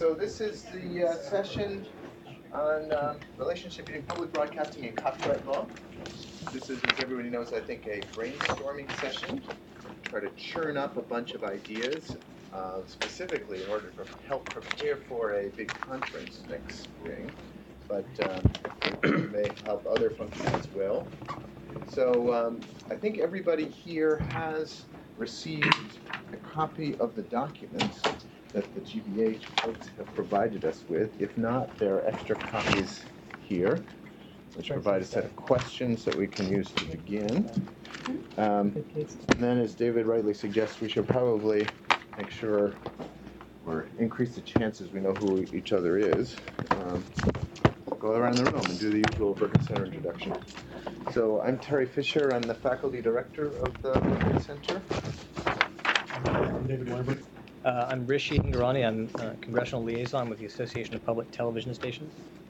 So this is the session on relationship between public broadcasting and copyright law. This is, as everybody knows, I think, a brainstorming session. Try to churn up a bunch of ideas, specifically in order to help prepare for a big conference next spring. But it may help other functions as well. So I think everybody here has received a copy of the documents that the GBH folks have provided us with. If not, there are extra copies here, which provide a set of questions that we can use to begin. And then, as David rightly suggests, we should probably make sure or increase the chances we know who each other is. Go around the room and do the usual Berkman Center introduction. So I'm Terry Fisher. I'm the faculty director of the Berkman Center. I'm David Weber. I'm Rishi Ingarani. I'm Congressional Liaison with the Association of Public Television Stations.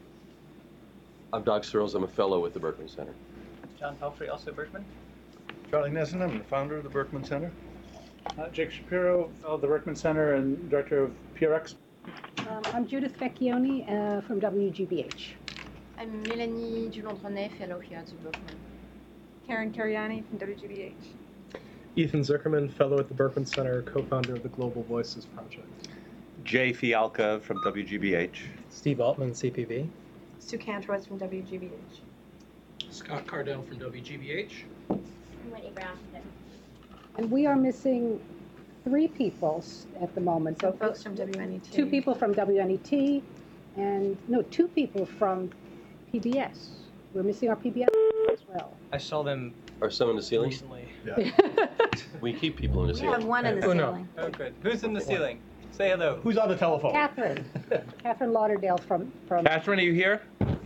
I'm Doug Searles. I'm a fellow with the Berkman Center. John Pelfrey, also Berkman. Charlie Nessen, I'm the founder of the Berkman Center. Jake Shapiro, fellow of the Berkman Center and director of PRX. I'm Judith Vecchioni from WGBH. I'm Mélanie Dulondrenet, fellow here at the Berkman. Karen Cariani from WGBH. Ethan Zuckerman, fellow at the Berkman Center, co-founder of the Global Voices Project. Jay Fialka from WGBH. Steve Altman, CPV. Sue Cantros from WGBH. Scott Cardell from WGBH. I'm Whitney Brown. And we are missing 3 people at the moment. Some folks from WNET. 2 people from WNET and, 2 people from PBS. We're missing our PBS as well. I saw them Are some in the ceiling? recently. Yeah. We keep people in the We ceiling. have one in the Oh, no. ceiling. Oh, good. Who's in the ceiling? Say hello. Who's on the telephone? Catherine Lauderdale from. Catherine, are you here?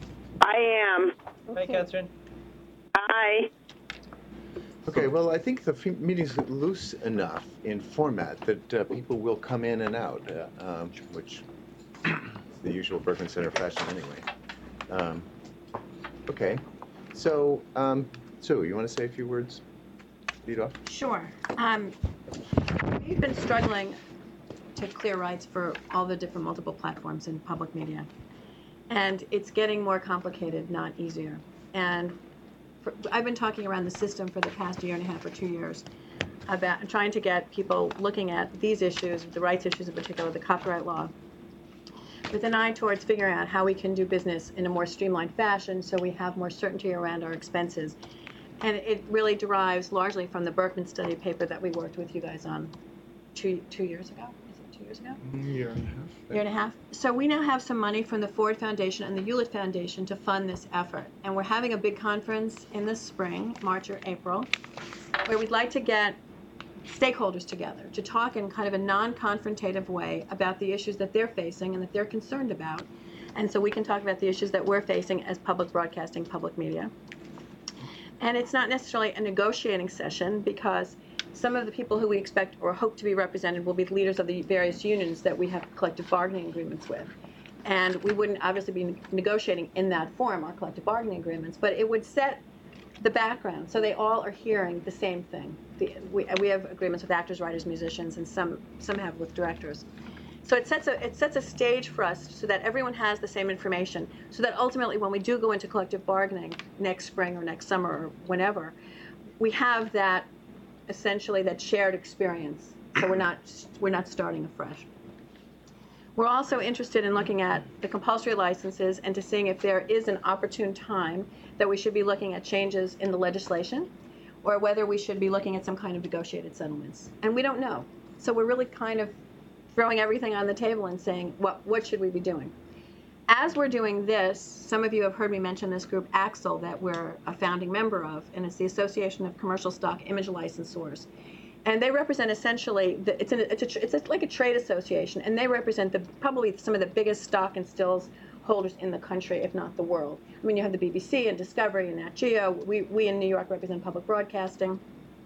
I am. Hi, Catherine. Hi. Okay, well, I think the meeting's loose enough in format that people will come in and out, which is the usual Berkman Center fashion anyway. Okay, so Sue, you want to say a few words? Lead off. Sure. We've been struggling to clear rights for all the different multiple platforms in public media. And it's getting more complicated, not easier. And I've been talking around the system for the past 1.5 or 2 years about trying to get people looking at these issues, the rights issues in particular, the copyright law, with an eye towards figuring out how we can do business in a more streamlined fashion so we have more certainty around our expenses. And it really derives largely from the Berkman study paper that we worked with you guys on 2 years ago. Is it 2 years ago? Year and a half. Year and a half. So we now have some money from the Ford Foundation and the Hewlett Foundation to fund this effort. And we're having a big conference in the spring, March or April, where we'd like to get stakeholders together to talk in kind of a non-confrontative way about the issues that they're facing and that they're concerned about. And so we can talk about the issues that we're facing as public broadcasting, public media. And it's not necessarily a negotiating session because some of the people who we expect or hope to be represented will be the leaders of the various unions that we have collective bargaining agreements with. And we wouldn't obviously be negotiating in that form, our collective bargaining agreements, but it would set the background so they all are hearing the same thing. We have agreements with actors, writers, musicians, and some have with directors. So it sets a stage for us so that everyone has the same information, so that ultimately when we do go into collective bargaining next spring or next summer or whenever, we have that essentially that shared experience. So we're not starting afresh. We're also interested in looking at the compulsory licenses and to seeing if there is an opportune time that we should be looking at changes in the legislation or whether we should be looking at some kind of negotiated settlements. And we don't know. So we're really kind of throwing everything on the table and saying, what should we be doing? As we're doing this, some of you have heard me mention this group, AXL, that we're a founding member of, and it's the Association of Commercial Stock Image Licensors. And they represent essentially, it's like a trade association, and they represent probably some of the biggest stock and stills holders in the country, if not the world. I mean, you have the BBC and Discovery and Nat Geo. We in New York represent public broadcasting.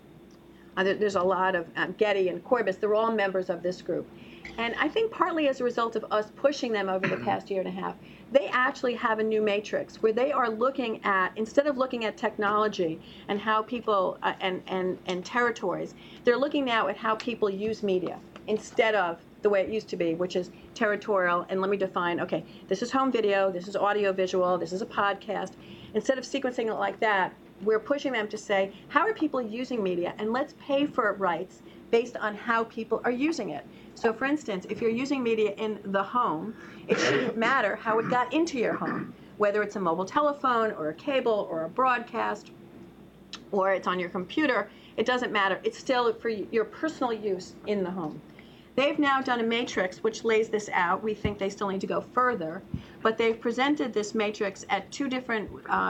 There's a lot of Getty and Corbis. They're all members of this group. And I think partly as a result of us pushing them over the past 1.5 years, they actually have a new matrix where they are looking at, instead of looking at technology and how people and territories, they're looking now at how people use media instead of the way it used to be, which is territorial. And let me define, okay, this is home video, this is audio visual, this is a podcast. Instead of sequencing it like that, we're pushing them to say, how are people using media? And let's pay for rights based on how people are using it. So for instance, if you're using media in the home, it shouldn't matter how it got into your home, whether it's a mobile telephone or a cable or a broadcast or it's on your computer, it doesn't matter. It's still for your personal use in the home. They've now done a matrix which lays this out. We think they still need to go further, but they've presented this matrix at two different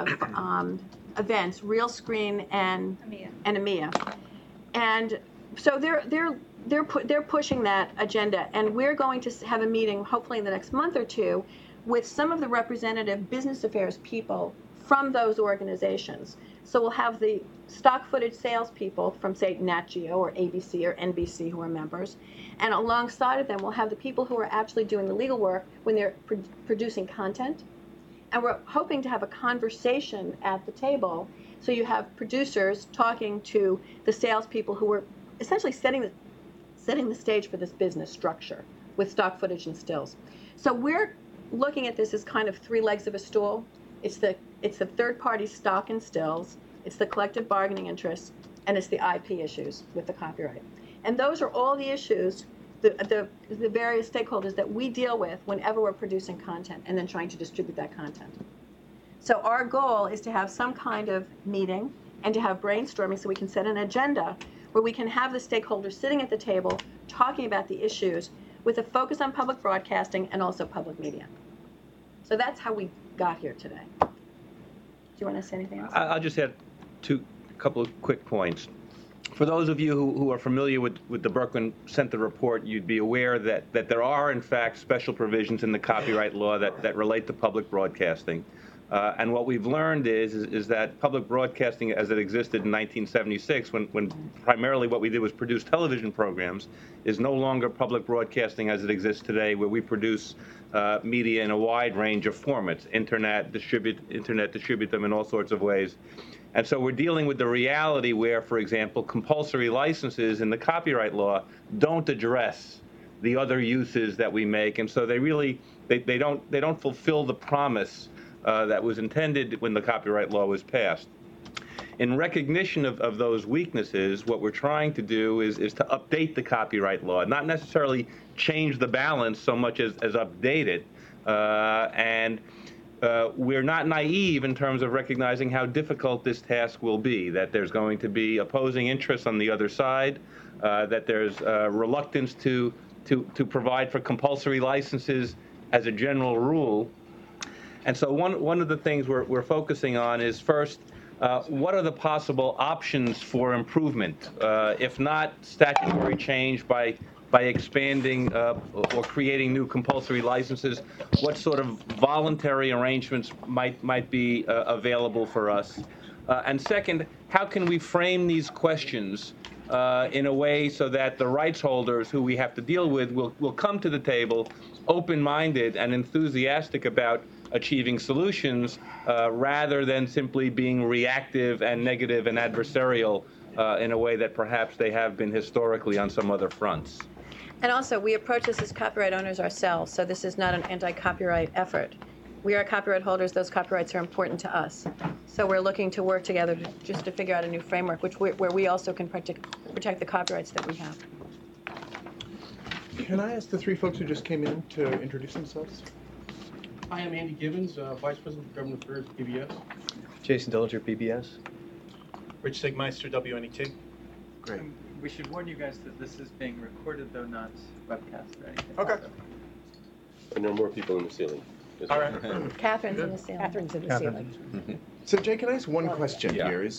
events, Realscreen and EMEA. And so they're pushing that agenda, and we're going to have a meeting, hopefully in the next month or two, with some of the representative business affairs people from those organizations. So we'll have the stock footage salespeople from, say, Nat Geo or ABC or NBC who are members, and alongside of them we'll have the people who are actually doing the legal work when they're producing content. And we're hoping to have a conversation at the table, so you have producers talking to the salespeople who are essentially setting the stage for this business structure with stock footage and stills. So we're looking at this as kind of three legs of a stool. It's the third-party stock and stills, it's the collective bargaining interests, and it's the IP issues with the copyright. And those are all the issues, the various stakeholders that we deal with whenever we're producing content and then trying to distribute that content. So our goal is to have some kind of meeting and to have brainstorming so we can set an agenda where we can have the stakeholders sitting at the table talking about the issues with a focus on public broadcasting and also public media. So that's how we got here today. Do you want to say anything else? I'll just add a couple of quick points. For those of you who are familiar with the Berkman Center report, you'd be aware that there are, in fact, special provisions in the copyright law that relate to public broadcasting. And what we've learned is that public broadcasting as it existed in 1976, when primarily what we did was produce television programs, is no longer public broadcasting as it exists today, where we produce media in a wide range of formats, internet, distribute them in all sorts of ways. And so we're dealing with the reality where, for example, compulsory licenses in the copyright law don't address the other uses that we make, and so they don't fulfill the promise that was intended when the copyright law was passed. In recognition of those weaknesses, what we're trying to do is to update the copyright law, not necessarily change the balance so much as update it. We're not naive in terms of recognizing how difficult this task will be, that there's going to be opposing interests on the other side, that there's reluctance to provide for compulsory licenses as a general rule. And so one of the things we're focusing on is, first, what are the possible options for improvement, if not statutory change by expanding or creating new compulsory licenses? What sort of voluntary arrangements might be available for us? And second, how can we frame these questions in a way so that the rights holders who we have to deal with will come to the table open-minded and enthusiastic about achieving solutions rather than simply being reactive and negative and adversarial in a way that perhaps they have been historically on some other fronts. And also, we approach this as copyright owners ourselves, so this is not an anti-copyright effort. We are copyright holders. Those copyrights are important to us. So we're looking to work together just to figure out a new framework where we also can protect the copyrights that we have. Can I ask the three folks who just came in to introduce themselves? Hi, I'm Andy Gibbons, Vice President of Government Affairs, PBS. Jason Dillinger, PBS. Rich Sigmeister, WNET. Great. We should warn you guys that this is being recorded, though not webcast or anything. Okay. And there are more people in the ceiling. All right. Catherine's in the ceiling. Catherine's in the ceiling. So, Jay, can I ask one question Yeah. here?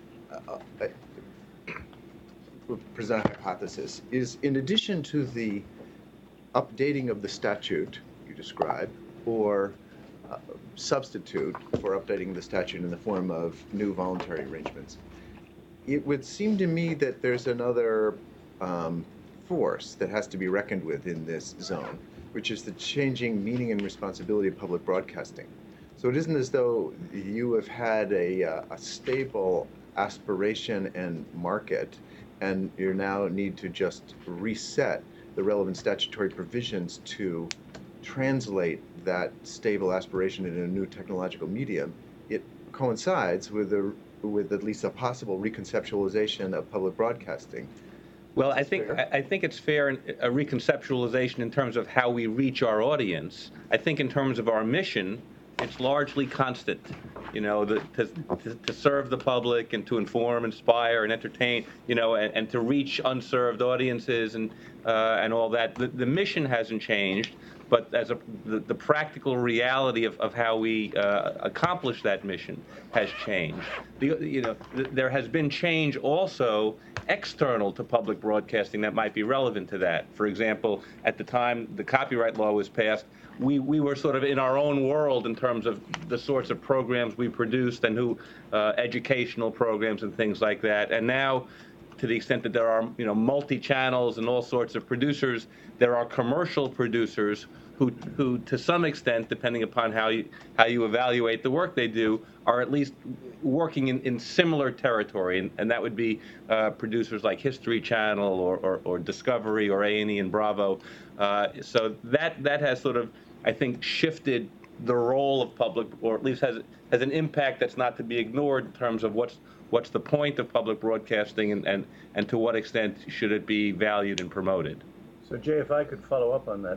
We'll present a hypothesis. Is in addition to the updating of the statute you described, or substitute for updating the statute in the form of new voluntary arrangements, it would seem to me that there's another force that has to be reckoned with in this zone, which is the changing meaning and responsibility of public broadcasting. So it isn't as though you have had a stable aspiration and market, and you now need to just reset the relevant statutory provisions to translate that stable aspiration into a new technological medium, it coincides with at least a possible reconceptualization of public broadcasting. Well, I think it's fair, a reconceptualization in terms of how we reach our audience. I think in terms of our mission, it's largely constant. To serve the public and to inform, inspire, and entertain. And to reach unserved audiences and all that. The mission hasn't changed, but the practical reality of how we accomplish that mission has changed. There has been change also external to public broadcasting that might be relevant to that. For example, at the time the copyright law was passed, we were sort of in our own world in terms of the sorts of programs we produced and educational programs and things like that. And now, to the extent that there are multi-channels and all sorts of producers, there are commercial producers who to some extent, depending upon how you evaluate the work they do, are at least working in similar territory, and that would be producers like History Channel or Discovery or A&E and Bravo. So that has sort of, I think, shifted the role of public, or at least has an impact that's not to be ignored in terms of what's the point of public broadcasting and to what extent should it be valued and promoted. So Jay, if I could follow up on that,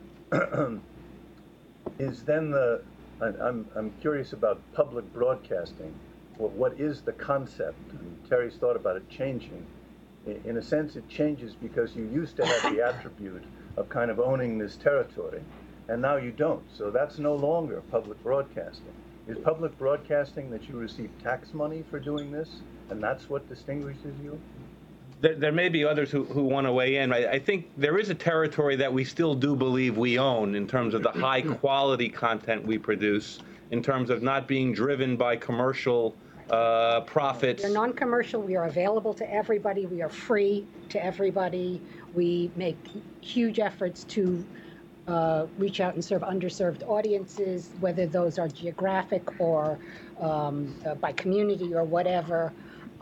is then I'm curious about public broadcasting. What is the concept? And Terry's thought about it changing. In a sense, it changes because you used to have the attribute of kind of owning this territory, and now you don't. So that's no longer public broadcasting. Is public broadcasting that you receive tax money for doing this, and that's what distinguishes you? There may be others who want to weigh in. I think there is a territory that we still do believe we own in terms of the high quality content we produce, in terms of not being driven by commercial profits. We're non-commercial. We are available to everybody. We are free to everybody. We make huge efforts to reach out and serve underserved audiences, whether those are geographic or by community or whatever.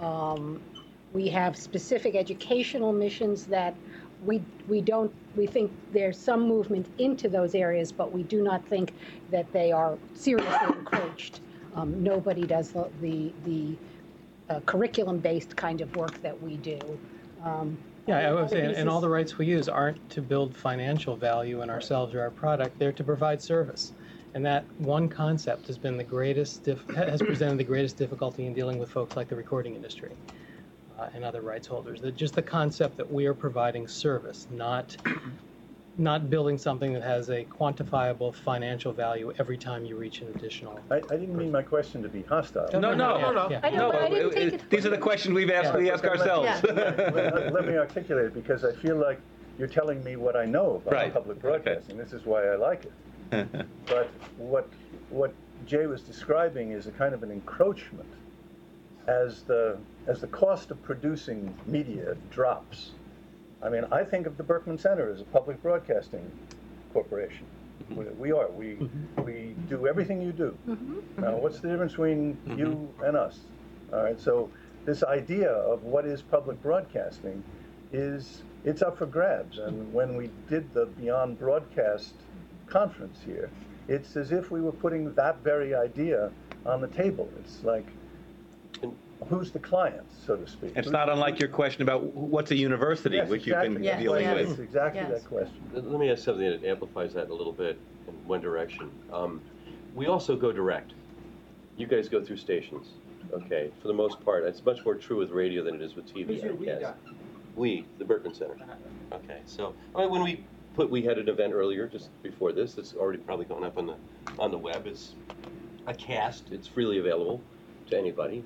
We have specific educational missions that we think there's some movement into those areas, but we do not think that they are seriously encroached. Nobody does the curriculum-based kind of work that we do. Yeah, I would say, and all the rights we use aren't to build financial value in ourselves or our product. They're to provide service. And that one concept has been has presented the greatest difficulty in dealing with folks like the recording industry and other rights holders. Just the concept that we are providing service, not building something that has a quantifiable financial value every time you reach an additional. I didn't mean my question to be hostile. No. These are the questions we ask ourselves. Let me articulate it, because I feel like you're telling me what I know about public broadcasting. This is why I like it. But what Jay was describing is a kind of an encroachment as the cost of producing media drops. I mean, I think of the Berkman Center as a public broadcasting corporation. We are. We do everything you do. Now, what's the difference between you and us? All right. So this idea of what is public broadcasting it's up for grabs. And when we did the Beyond Broadcast conference here, it's as if we were putting that very idea on the table. It's like, who's the client, so to speak? It's not unlike your question about what's a university, which you've been dealing with. It's exactly that question. Let me ask something that amplifies that a little bit in one direction. We also go direct. You guys go through stations, okay? For the most part, it's much more true with radio than it is with TV, I guess. We, the Berkman Center. Okay, so when we had an event earlier, just before this, that's already probably going up on the web. It's a cast. It's freely available to anybody.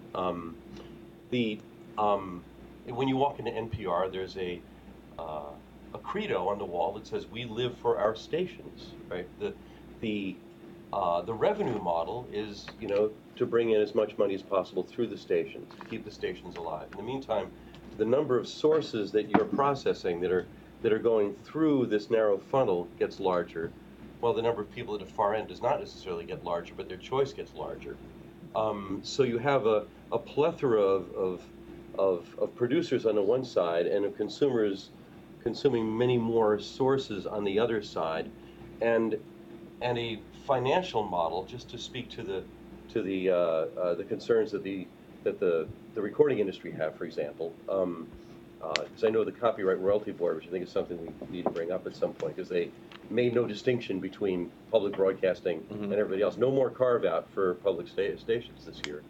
When you walk into NPR, there's a credo on the wall that says "We live for our stations." Right. The revenue model is to bring in as much money as possible through the stations to keep the stations alive. In the meantime, the number of sources that you're processing that are going through this narrow funnel gets larger, while the number of people at the far end does not necessarily get larger, but their choice gets larger. So you have a plethora of producers on the one side and of consumers consuming many more sources on the other side, and a financial model, just to speak to the concerns that the recording industry have, for example. Because I know the Copyright Royalty Board, which I think is something we need to bring up at some point, because they made no distinction between public broadcasting and everybody else. No more carve-out for public stations this year.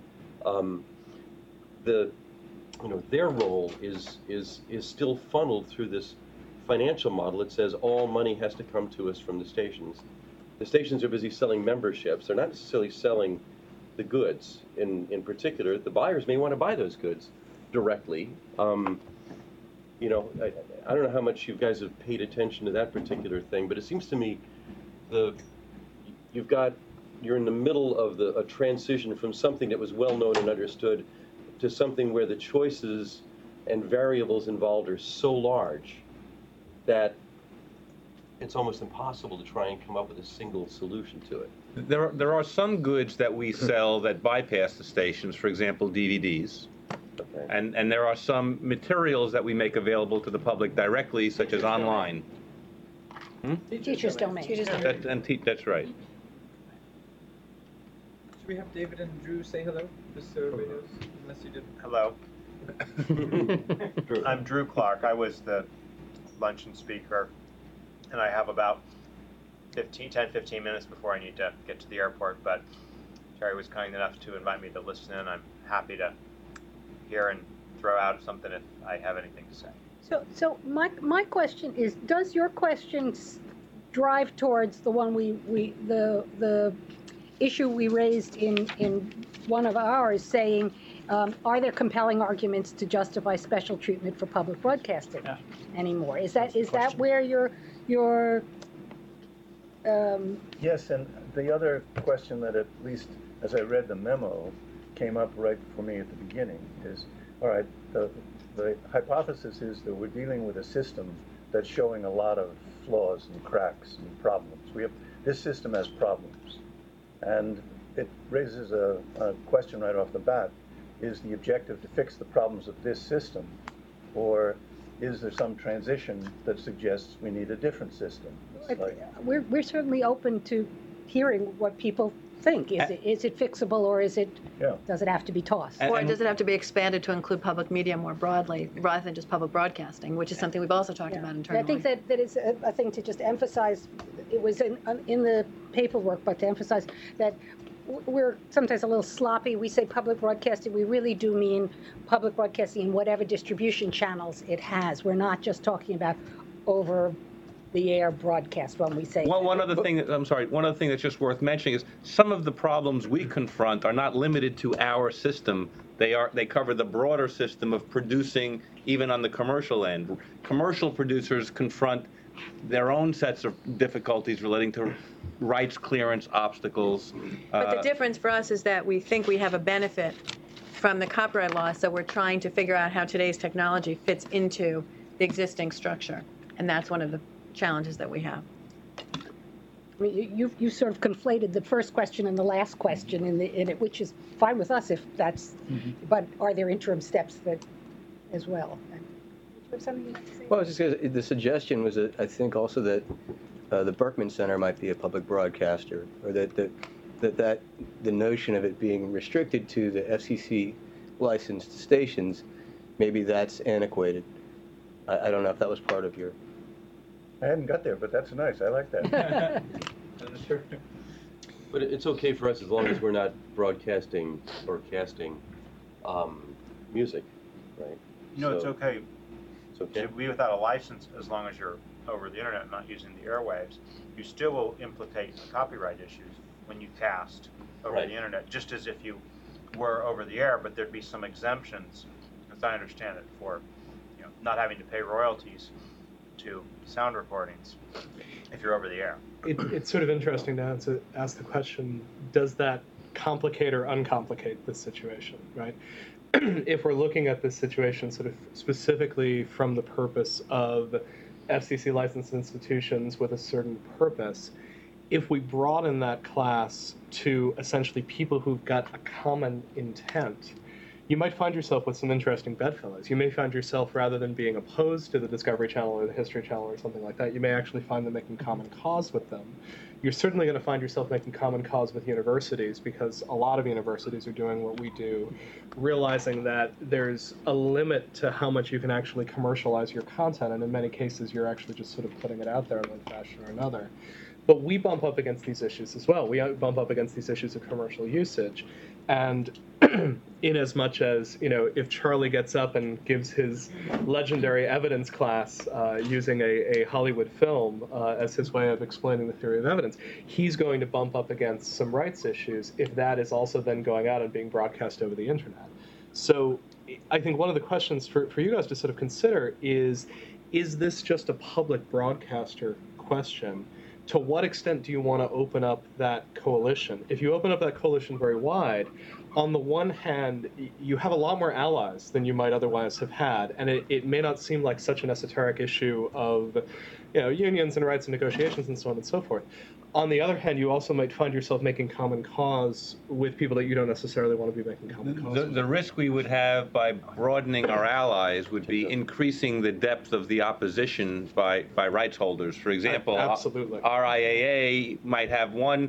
Their role is still funneled through this financial model. It says all money has to come to us from the stations. The stations are busy selling memberships. They're not necessarily selling the goods. In particular, the buyers may want to buy those goods directly. I don't know how much you guys have paid attention to that particular thing, but it seems to me you're in the middle of a transition from something that was well known and understood to something where the choices and variables involved are so large that it's almost impossible to try and come up with a single solution to it. There are some goods that we sell that bypass the stations, for example, DVDs. Okay. And there are some materials that we make available to the public directly, such as online. Teachers domain. That's right. Should we have David and Drew say hello, just so everybody knows, unless you did? Hello. I'm Drew Clark. I was the luncheon speaker, and I have about 10, 15 minutes before I need to get to the airport, but Terry was kind enough to invite me to listen in. I'm happy to hear and throw out something if I have anything to say. So my question is, does your question drive towards the one the issue we raised in one of ours, saying, are there compelling arguments to justify special treatment for public broadcasting anymore? Is that where your Yes, and the other question that, at least as I read the memo, came up right for me at the beginning is, all right, the hypothesis is that we're dealing with a system that's showing a lot of flaws and cracks and problems. This system has problems, and it raises a question right off the bat. Is the objective to fix the problems of this system, or is there some transition that suggests we need a different system? We're certainly open to hearing what people think. Is it fixable, or does it have to be tossed? Or does it have to be expanded to include public media more broadly, rather than just public broadcasting, which is something we've also talked about internally. I think that is a thing to just emphasize. It was in the paperwork, but to emphasize that we're sometimes a little sloppy. We say public broadcasting, we really do mean public broadcasting in whatever distribution channels it has. We're not just talking about over-the-air broadcast when we say One other thing that's just worth mentioning is some of the problems we confront are not limited to our system. They cover the broader system of producing, even on the commercial end. Commercial producers confront their own sets of difficulties relating to rights clearance obstacles. But the difference for us is that we think we have a benefit from the copyright law, so we're trying to figure out how today's technology fits into the existing structure. And that's one of the challenges that we have. I mean, you sort of conflated the first question and the last question in it, which is fine with us if that's, but are there interim steps that as well? Something you'd like to say? Well, just the suggestion was that I think also that the Berkman Center might be a public broadcaster, or that the notion of it being restricted to the FCC licensed stations, maybe that's antiquated. I don't know if that was part of your. I hadn't got there, but that's nice. I like that. But it's okay for us as long as we're not broadcasting or casting music, right? It's okay. It's okay. To be without a license, as long as you're over the internet, not using the airwaves, you still will implicate copyright issues when you cast over the internet, just as if you were over the air, but there'd be some exemptions, as I understand it, for not having to pay royalties to sound recordings if you're over the air. It's sort of interesting to ask the question, does that complicate or uncomplicate this situation, right? If we're looking at this situation sort of specifically from the purpose of FCC licensed institutions with a certain purpose, if we broaden that class to essentially people who've got a common intent, you might find yourself with some interesting bedfellows. You may find yourself, rather than being opposed to the Discovery Channel or the History Channel or something like that, you may actually find them making common cause with them. You're certainly going to find yourself making common cause with universities, because a lot of universities are doing what we do, realizing that there's a limit to how much you can actually commercialize your content, and in many cases you're actually just sort of putting it out there in one fashion or another. But we bump up against these issues as well. We bump up against these issues of commercial usage. And in as much as, if Charlie gets up and gives his legendary evidence class using a Hollywood film as his way of explaining the theory of evidence, he's going to bump up against some rights issues if that is also then going out and being broadcast over the internet. So I think one of the questions for you guys to sort of consider is this just a public broadcaster question? To what extent do you want to open up that coalition? If you open up that coalition very wide, on the one hand, you have a lot more allies than you might otherwise have had, and it may not seem like such an esoteric issue of, unions and rights and negotiations and so on and so forth. On the other hand, you also might find yourself making common cause with people that you don't necessarily want to be making common cause with. The risk we would have by broadening our allies would be increasing the depth of the opposition by rights holders. For example, absolutely. RIAA might have one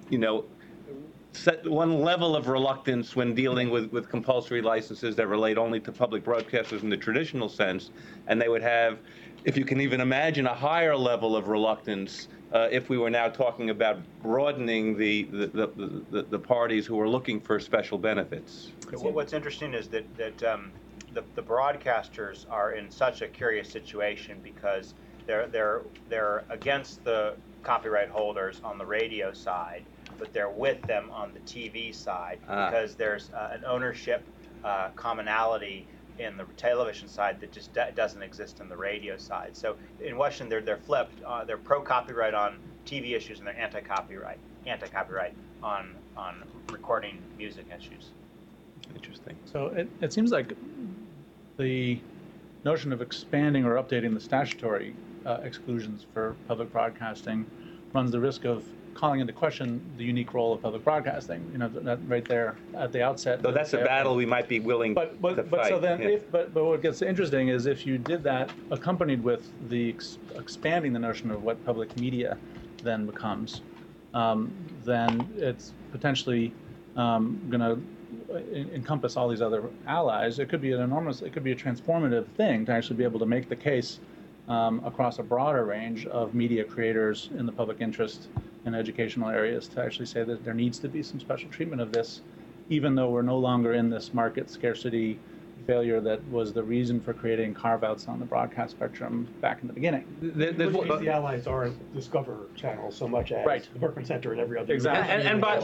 level of reluctance when dealing with compulsory licenses that relate only to public broadcasters in the traditional sense, and they would have, if you can even imagine, a higher level of reluctance if we were now talking about broadening the parties who are looking for special benefits. What's interesting is that the broadcasters are in such a curious situation because they're against the copyright holders on the radio side, but they're with them on the TV side because there's an ownership commonality in the television side that just doesn't exist in the radio side. So in Washington, they're flipped. They're pro-copyright on TV issues and they're anti-copyright on recording music issues. Interesting. So it seems like the notion of expanding or updating the statutory exclusions for public broadcasting runs the risk of calling into question the unique role of public broadcasting. That right there at the outset. So that's a battle we might be willing to fight. So then, yeah. but what gets interesting is if you did that accompanied with the expanding the notion of what public media then becomes, then it's potentially going to encompass all these other allies. It could be a transformative thing to actually be able to make the case across a broader range of media creators in the public interest in educational areas to actually say that there needs to be some special treatment of this, even though we're no longer in this market scarcity failure that was the reason for creating carve-outs on the broadcast spectrum back in the beginning. The allies aren't Discover Channel so much as the Berkman Center and every other. Exactly. And by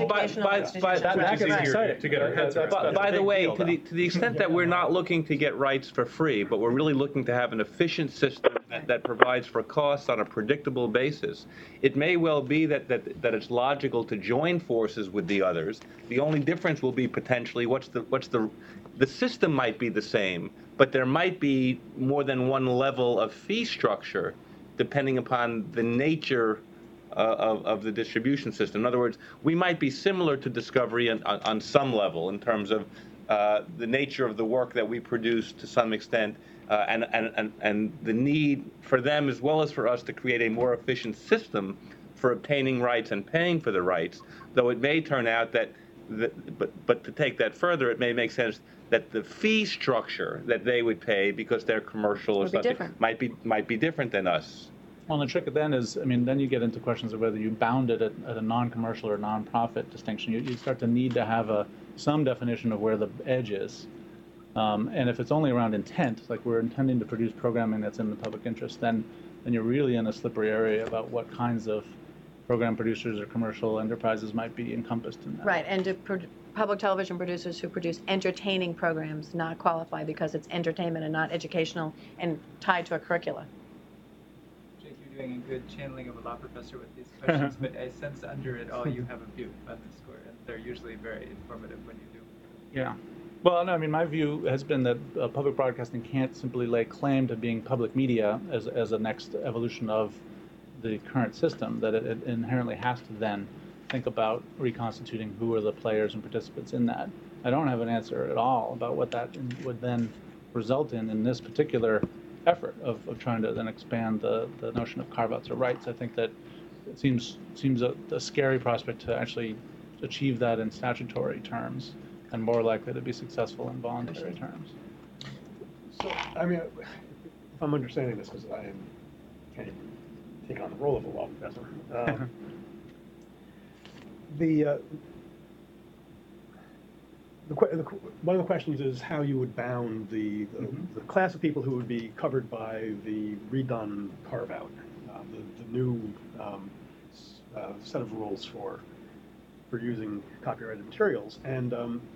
the way, to the extent that we're not looking to get rights for free, but we're really looking to have an efficient system that provides for costs on a predictable basis, it may well be that it's logical to join forces with the others. The only difference will be potentially the system might be the same, but there might be more than one level of fee structure depending upon the nature of the distribution system. In other words, we might be similar to Discovery on some level in terms of the nature of the work that we produce to some extent, and the need for them as well as for us to create a more efficient system for obtaining rights and paying for the rights, though it may turn out but to take that further, it may make sense that the fee structure that they would pay because they're commercial or something might be different than us. Well, the trick then is, then you get into questions of whether you bound it at a non-commercial or non-profit distinction. You start to need to have some definition of where the edge is. And if it's only around intent, like we're intending to produce programming that's in the public interest, then you're really in a slippery area about what kinds of program producers or commercial enterprises might be encompassed in that. Right, and public television producers who produce entertaining programs not qualify because it's entertainment and not educational and tied to a curricula. Jake, you're doing a good channeling of a law professor with these questions, but I sense under it all you have a view on this score, and they're usually very informative when you do. Yeah. Well, no, my view has been that public broadcasting can't simply lay claim to being public media as a next evolution of the current system, that it inherently has to then think about reconstituting who are the players and participants in that. I don't have an answer at all about what that would then result in this particular effort of trying to then expand the notion of carve-outs or rights. I think that it seems a scary prospect to actually achieve that in statutory terms, and more likely to be successful in voluntary terms. So, I mean, if I'm understanding this, because I can't even take on the role of a law professor, one of the questions is how you would bound the class of people who would be covered by the redone carve-out, the new set of rules for using copyrighted materials. And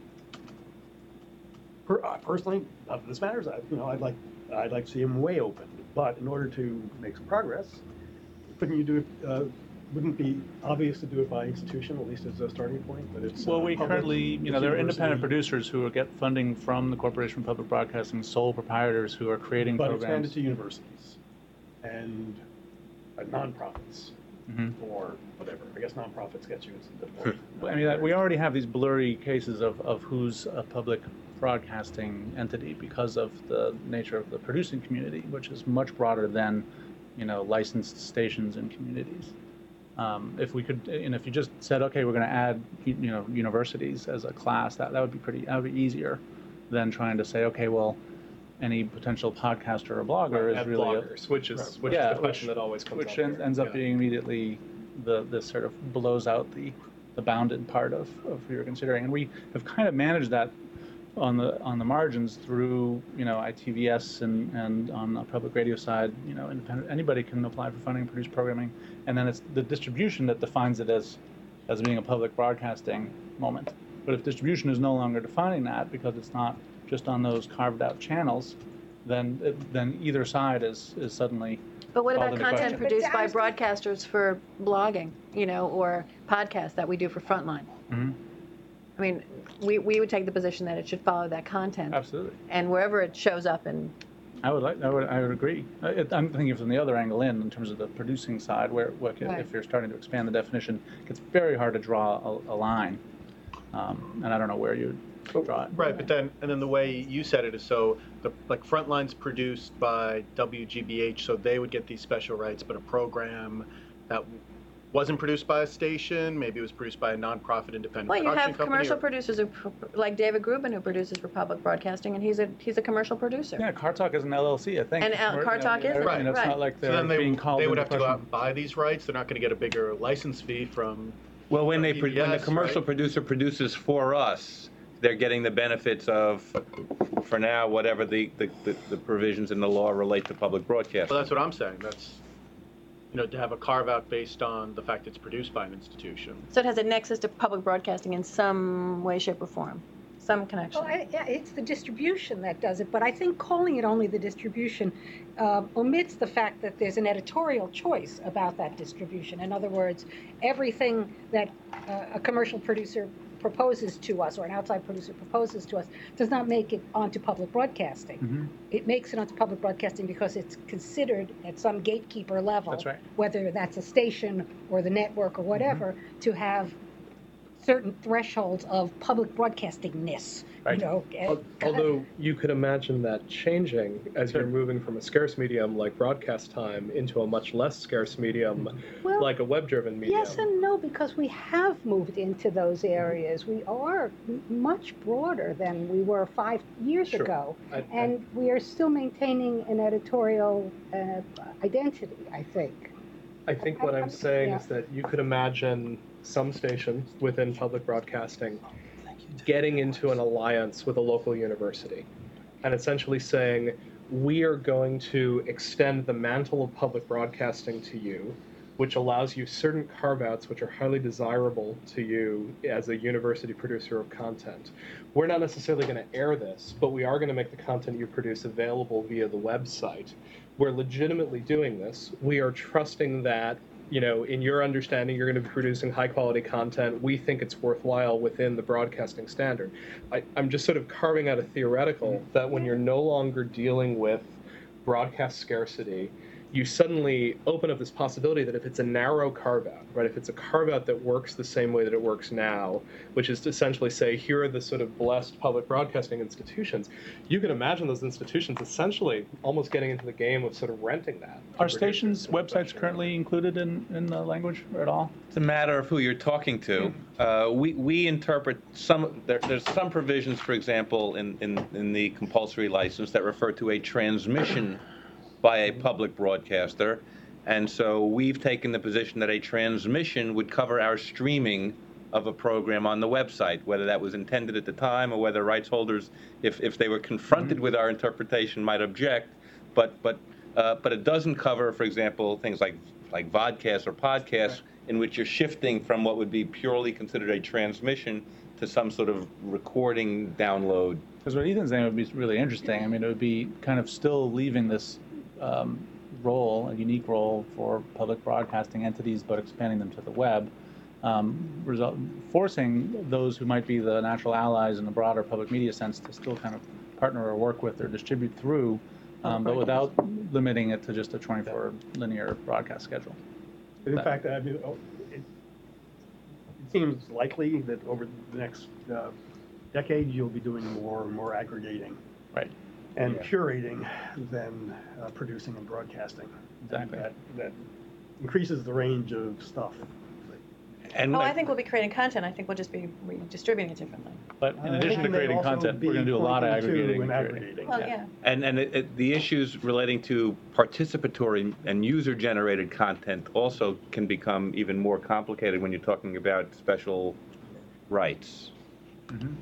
personally, not that this matters. I'd like to see them way open. But in order to make some progress, couldn't you do it? Wouldn't it be obvious to do it by institution, at least as a starting point? But it's well, we public, currently, there are independent producers who get funding from the Corporation for Public Broadcasting, sole proprietors who are creating but programs. But expanded to universities and nonprofits or whatever. I guess nonprofits get you into the difficult. I mean, we already have these blurry cases of who's a public broadcasting entity because of the nature of the producing community, which is much broader than, licensed stations and communities. If we could, and if you just said, okay, we're going to add, universities as a class, that would be easier than trying to say, okay, well, any potential podcaster or blogger is really bloggers, which is the question that always comes up. Which ends up being immediately this sort of blows out the bounded part of who you're considering, and we have kind of managed that on the margins through ITVS and on the public radio side, independent, anybody can apply for funding and produce programming, and then it's the distribution that defines it as being a public broadcasting moment. But if distribution is no longer defining that because it's not just on those carved out channels, then either side is suddenly. But what about called into content question. produced by broadcasters for blogging, or podcasts that we do for Frontline? Mm-hmm. I mean, we would take the position that it should follow that content. Absolutely. And wherever it shows up in. I would agree. I'm thinking from the other angle in terms of the producing side, where if you're starting to expand the definition, it's very hard to draw a line, and I don't know where you draw it. Right, but then the way you said it is so Frontline's produced by WGBH, so they would get these special rights, but a program that wasn't produced by a station, maybe it was produced by a nonprofit independent Well, you production have company. commercial producers like David Grubin, who produces for public broadcasting, and he's a commercial producer. Yeah, Car Talk is an LLC, I think. And Car Talk is right. It's not like they're being called. They would have to go out and buy these rights. They're not going to get a bigger license fee from. Well, when PBS, when the commercial producer produces for us, they're getting the benefits of, for now, whatever the provisions in the law relate to public broadcasting. Well, that's what I'm saying. That's, to have a carve-out based on the fact it's produced by an institution. So it has a nexus to public broadcasting in some way, shape, or form, some connection. Well, it's the distribution that does it, but I think calling it only the distribution omits the fact that there's an editorial choice about that distribution. In other words, everything that a commercial producer proposes to us, or an outside producer proposes to us, does not make it onto public broadcasting. Mm-hmm. It makes it onto public broadcasting because it's considered at some gatekeeper level, That's right. whether that's a station or the network or whatever, to have certain thresholds of public broadcastingness. Right. Although you could imagine that changing as you're moving from a scarce medium like broadcast time into a much less scarce medium like a web-driven medium. Yes and no, because we have moved into those areas. We are much broader than we were 5 years ago, and we are still maintaining an editorial identity, I think. I think what I'm saying is that you could imagine some stations within public broadcasting getting into an alliance with a local university and essentially saying, we are going to extend the mantle of public broadcasting to you, which allows you certain carve-outs which are highly desirable to you as a university producer of content. We're not necessarily going to air this, but we are going to make the content you produce available via the website. We're legitimately doing this. We are trusting that, in your understanding, you're going to be producing high-quality content. We think it's worthwhile within the broadcasting standard. I'm just sort of carving out a theoretical that when you're no longer dealing with broadcast scarcity, you suddenly open up this possibility that if it's a narrow carve-out, right, if it's a carve-out that works the same way that it works now, which is to essentially say, here are the sort of blessed public broadcasting institutions, you can imagine those institutions essentially almost getting into the game of sort of renting that. Are stations' websites currently included in the language at all? It's a matter of who you're talking to. We interpret there's some provisions, for example, in the compulsory license that refer to a transmission by a public broadcaster, and so we've taken the position that a transmission would cover our streaming of a program on the website, whether that was intended at the time or whether rights holders, if they were confronted with our interpretation, might object. But it doesn't cover, for example, things like vodcasts or podcasts, in which you're shifting from what would be purely considered a transmission to some sort of recording download. Because what Ethan's saying would be really interesting. I mean, it would be kind of still leaving this role, a unique role for public broadcasting entities, but expanding them to the web, forcing those who might be the natural allies in the broader public media sense to still kind of partner or work with or distribute through, but without limiting it to just a 24 linear broadcast schedule. In fact, I mean, it seems likely that over the next decade, you'll be doing more and more aggregating. Right. And curating than producing and broadcasting. Exactly. That increases the range of stuff. I think we'll be creating content. I think we'll just be distributing it differently. But in addition to creating content, we're going to do a lot of aggregating and curating. Well, yeah. And the issues relating to participatory and user-generated content also can become even more complicated when you're talking about special rights. Mm-hmm.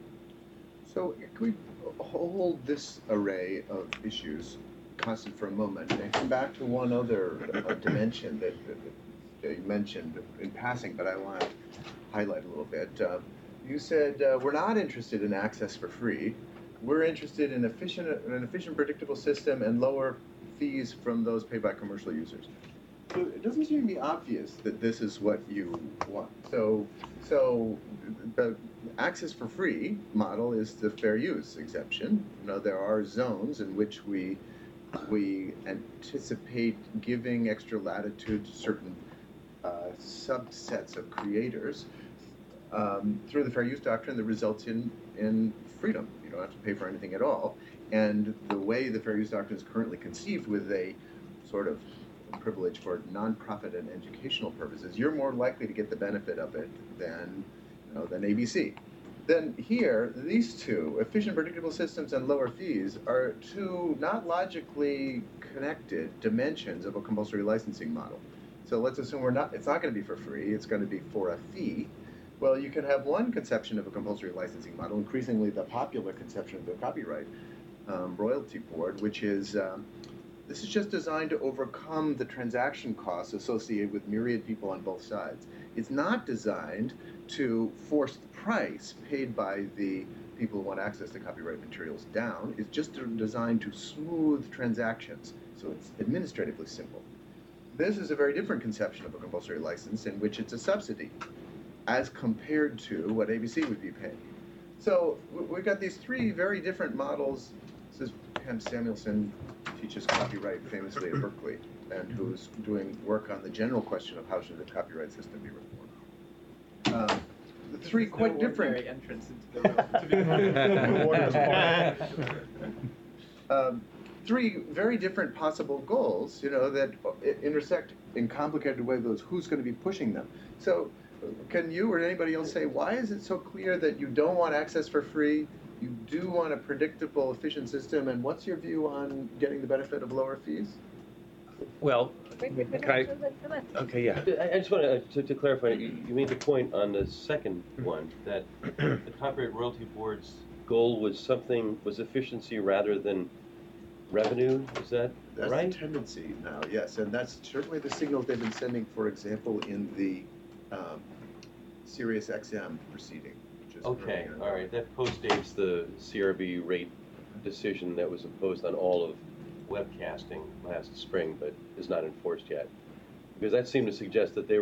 So can we hold this array of issues constant for a moment and come back to one other dimension that you mentioned in passing, but I want to highlight a little bit. You said we're not interested in access for free. We're interested in an efficient, predictable system and lower fees from those paid by commercial users. So it doesn't seem to be obvious that this is what you want. So the access for free model is the fair use exemption. You know, there are zones in which we anticipate giving extra latitude to certain subsets of creators through the fair use doctrine that results in freedom. You don't have to pay for anything at all. And the way the fair use doctrine is currently conceived, with a sort of privilege for nonprofit and educational purposes, you're more likely to get the benefit of it than ABC. Then here, these two, efficient predictable systems and lower fees, are two not logically connected dimensions of a compulsory licensing model. So let's assume it's not going to be for free, it's going to be for a fee. Well, you can have one conception of a compulsory licensing model, increasingly the popular conception of the Copyright Royalty Board, which is this is just designed to overcome the transaction costs associated with myriad people on both sides. It's not designed to force the price paid by the people who want access to copyright materials down. It's just designed to smooth transactions, so it's administratively simple. This is a very different conception of a compulsory license, in which it's a subsidy as compared to what ABC would be paying. So we've got these three very different models. This is Pam Samuelson, teaches copyright famously at Berkeley, and who's doing work on the general question of how should the copyright system be reformed. The three quite different entrance into the room. Three very different possible goals, that intersect in complicated ways. Those who's going to be pushing them. So, can you or anybody else say why is it so clear that you don't want access for free? You do want a predictable, efficient system, and what's your view on getting the benefit of lower fees? Well, okay, yeah. I just want to clarify, you made the point on the second one, that the Copyright Royalty Board's goal was efficiency rather than revenue. Is that That's right? the tendency now, yes, and that's certainly the signal they've been sending, for example, in the Sirius XM proceeding. Okay, all right. That postdates the CRB rate decision that was imposed on all of webcasting last spring, but is not enforced yet. Because that seemed to suggest that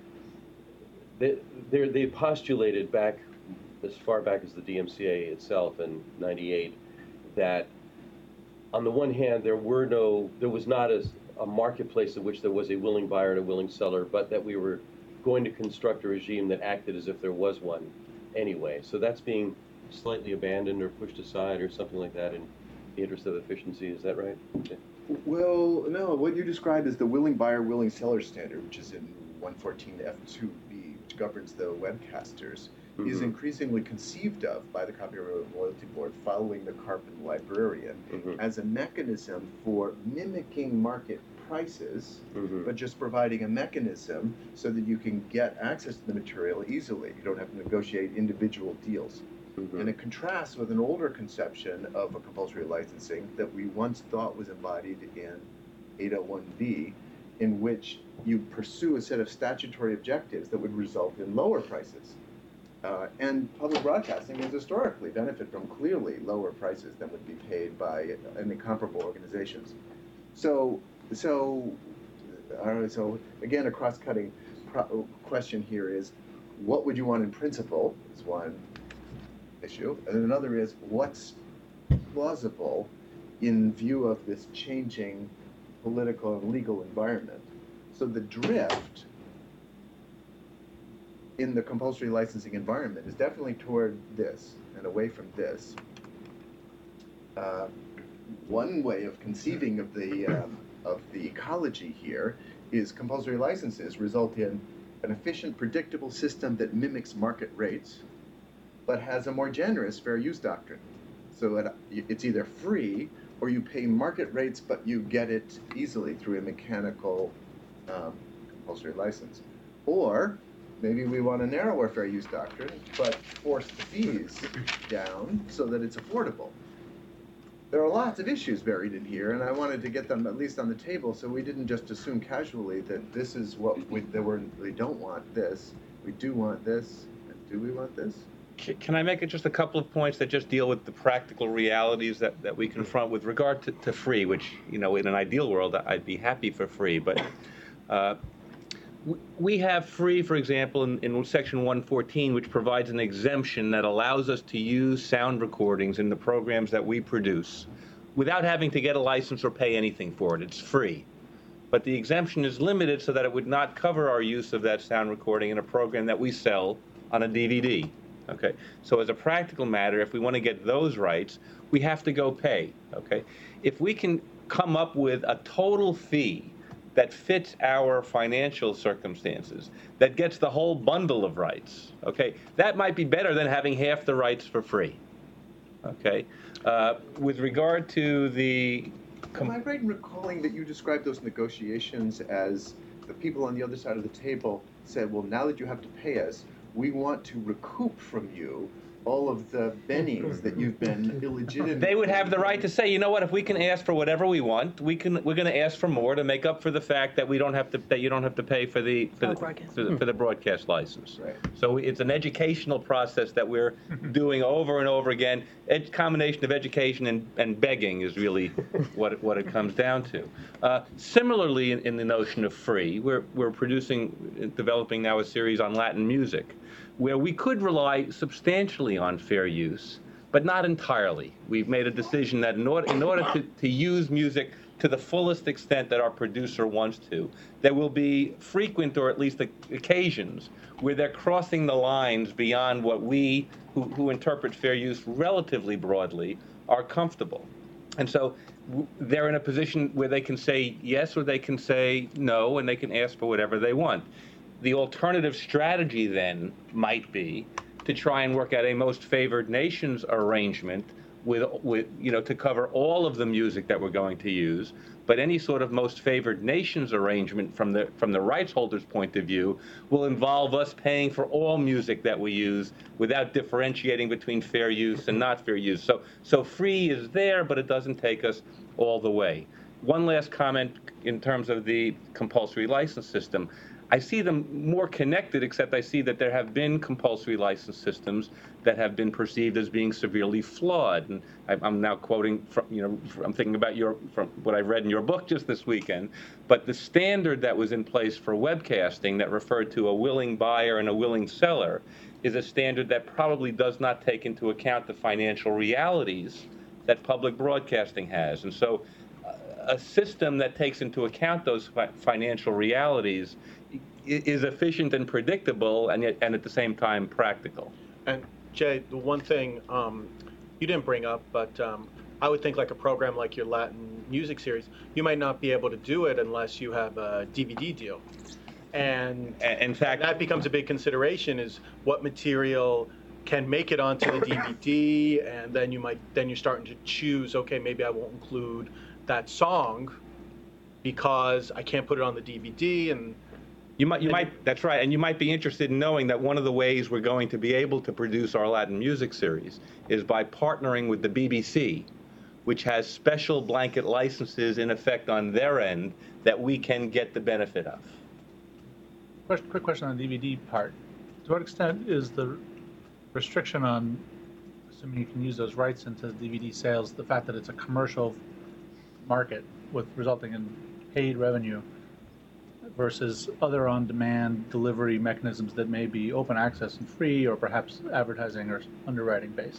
they postulated back as far back as the DMCA itself in '98 that on the one hand there was not a marketplace in which there was a willing buyer and a willing seller, but that we were going to construct a regime that acted as if there was one anyway. So that's being slightly abandoned or pushed aside or something like that in the interest of efficiency. Is that right? Okay. Well, no, what you described is the willing buyer, willing seller standard, which is in 114 F2B, which governs the webcasters, is increasingly conceived of by the Copyright Royalty Board following the Carpenter Librarian as a mechanism for mimicking market prices, but just providing a mechanism so that you can get access to the material easily. You don't have to negotiate individual deals. And it contrasts with an older conception of a compulsory licensing that we once thought was embodied in 801B, in which you pursue a set of statutory objectives that would result in lower prices. And public broadcasting has historically benefited from clearly lower prices than would be paid by any comparable organizations. So again, a cross-cutting question here is, what would you want in principle is one issue, and another is what's plausible in view of this changing political and legal environment. So the drift in the compulsory licensing environment is definitely toward this and away from this. One way of conceiving of the ecology here is compulsory licenses result in an efficient, predictable system that mimics market rates, but has a more generous fair use doctrine. So it's either free or you pay market rates, but you get it easily through a mechanical compulsory license. Or maybe we want a narrower fair use doctrine, but force the fees down so that it's affordable. There are lots of issues buried in here, and I wanted to get them at least on the table so we didn't just assume casually that this is what we don't want this, we do want this, and do we want this? Can I make just a couple of points that just deal with the practical realities that we confront with regard to free, which, in an ideal world, I'd be happy for free. But we have free, for example, in Section 114, which provides an exemption that allows us to use sound recordings in the programs that we produce without having to get a license or pay anything for it. It's free. But the exemption is limited so that it would not cover our use of that sound recording in a program that we sell on a DVD. Okay, so as a practical matter, if we want to get those rights, we have to go pay. Okay, if we can come up with a total fee that fits our financial circumstances, that gets the whole bundle of rights, okay, that might be better than having half the rights for free. Okay, with regard to the. Am I right in recalling that you described those negotiations as the people on the other side of the table said, well, now that you have to pay us, we want to recoup from you all of the bennies that you've been illegitimate. They would have the right to say, you know what, if we can ask for whatever we want, we're going to ask for more to make up for the fact that you don't have to pay for the broadcast license. Right. So it's an educational process that we're doing over and over again. A combination of education and begging is really what it comes down to. Similarly, in the notion of free, we're developing now a series on Latin music, where we could rely substantially on fair use, but not entirely. We've made a decision that in order to use music to the fullest extent that our producer wants to, there will be frequent, or at least occasions, where they're crossing the lines beyond what we, who interpret fair use relatively broadly, are comfortable. And so they're in a position where they can say yes or they can say no, and they can ask for whatever they want. The alternative strategy then might be to try and work out a most favored nations arrangement with to cover all of the music that we're going to use, but any sort of most favored nations arrangement from the rights holder's point of view will involve us paying for all music that we use without differentiating between fair use and not fair use. So free is there, but it doesn't take us all the way. One last comment in terms of the compulsory license system. I see them more connected, except I see that there have been compulsory license systems that have been perceived as being severely flawed. And I'm now quoting from, I'm thinking about from what I read in your book just this weekend. But the standard that was in place for webcasting that referred to a willing buyer and a willing seller is a standard that probably does not take into account the financial realities that public broadcasting has. And so a system that takes into account those financial realities is efficient and predictable, and yet, and at the same time practical. And Jay, the one thing you didn't bring up, but I would think like a program like your Latin music series, you might not be able to do it unless you have a DVD deal. And in fact, that becomes a big consideration: is what material can make it onto the DVD, and then you're starting to choose. Okay, maybe I won't include that song because I can't put it on the DVD, and you might. That's right, and you might be interested in knowing that one of the ways we're going to be able to produce our Latin music series is by partnering with the BBC, which has special blanket licenses in effect on their end that we can get the benefit of. Quick question on the DVD part. To what extent is the restriction on, assuming you can use those rights into DVD sales, the fact that it's a commercial market with resulting in paid revenue versus other on-demand delivery mechanisms that may be open access and free, or perhaps advertising or underwriting based?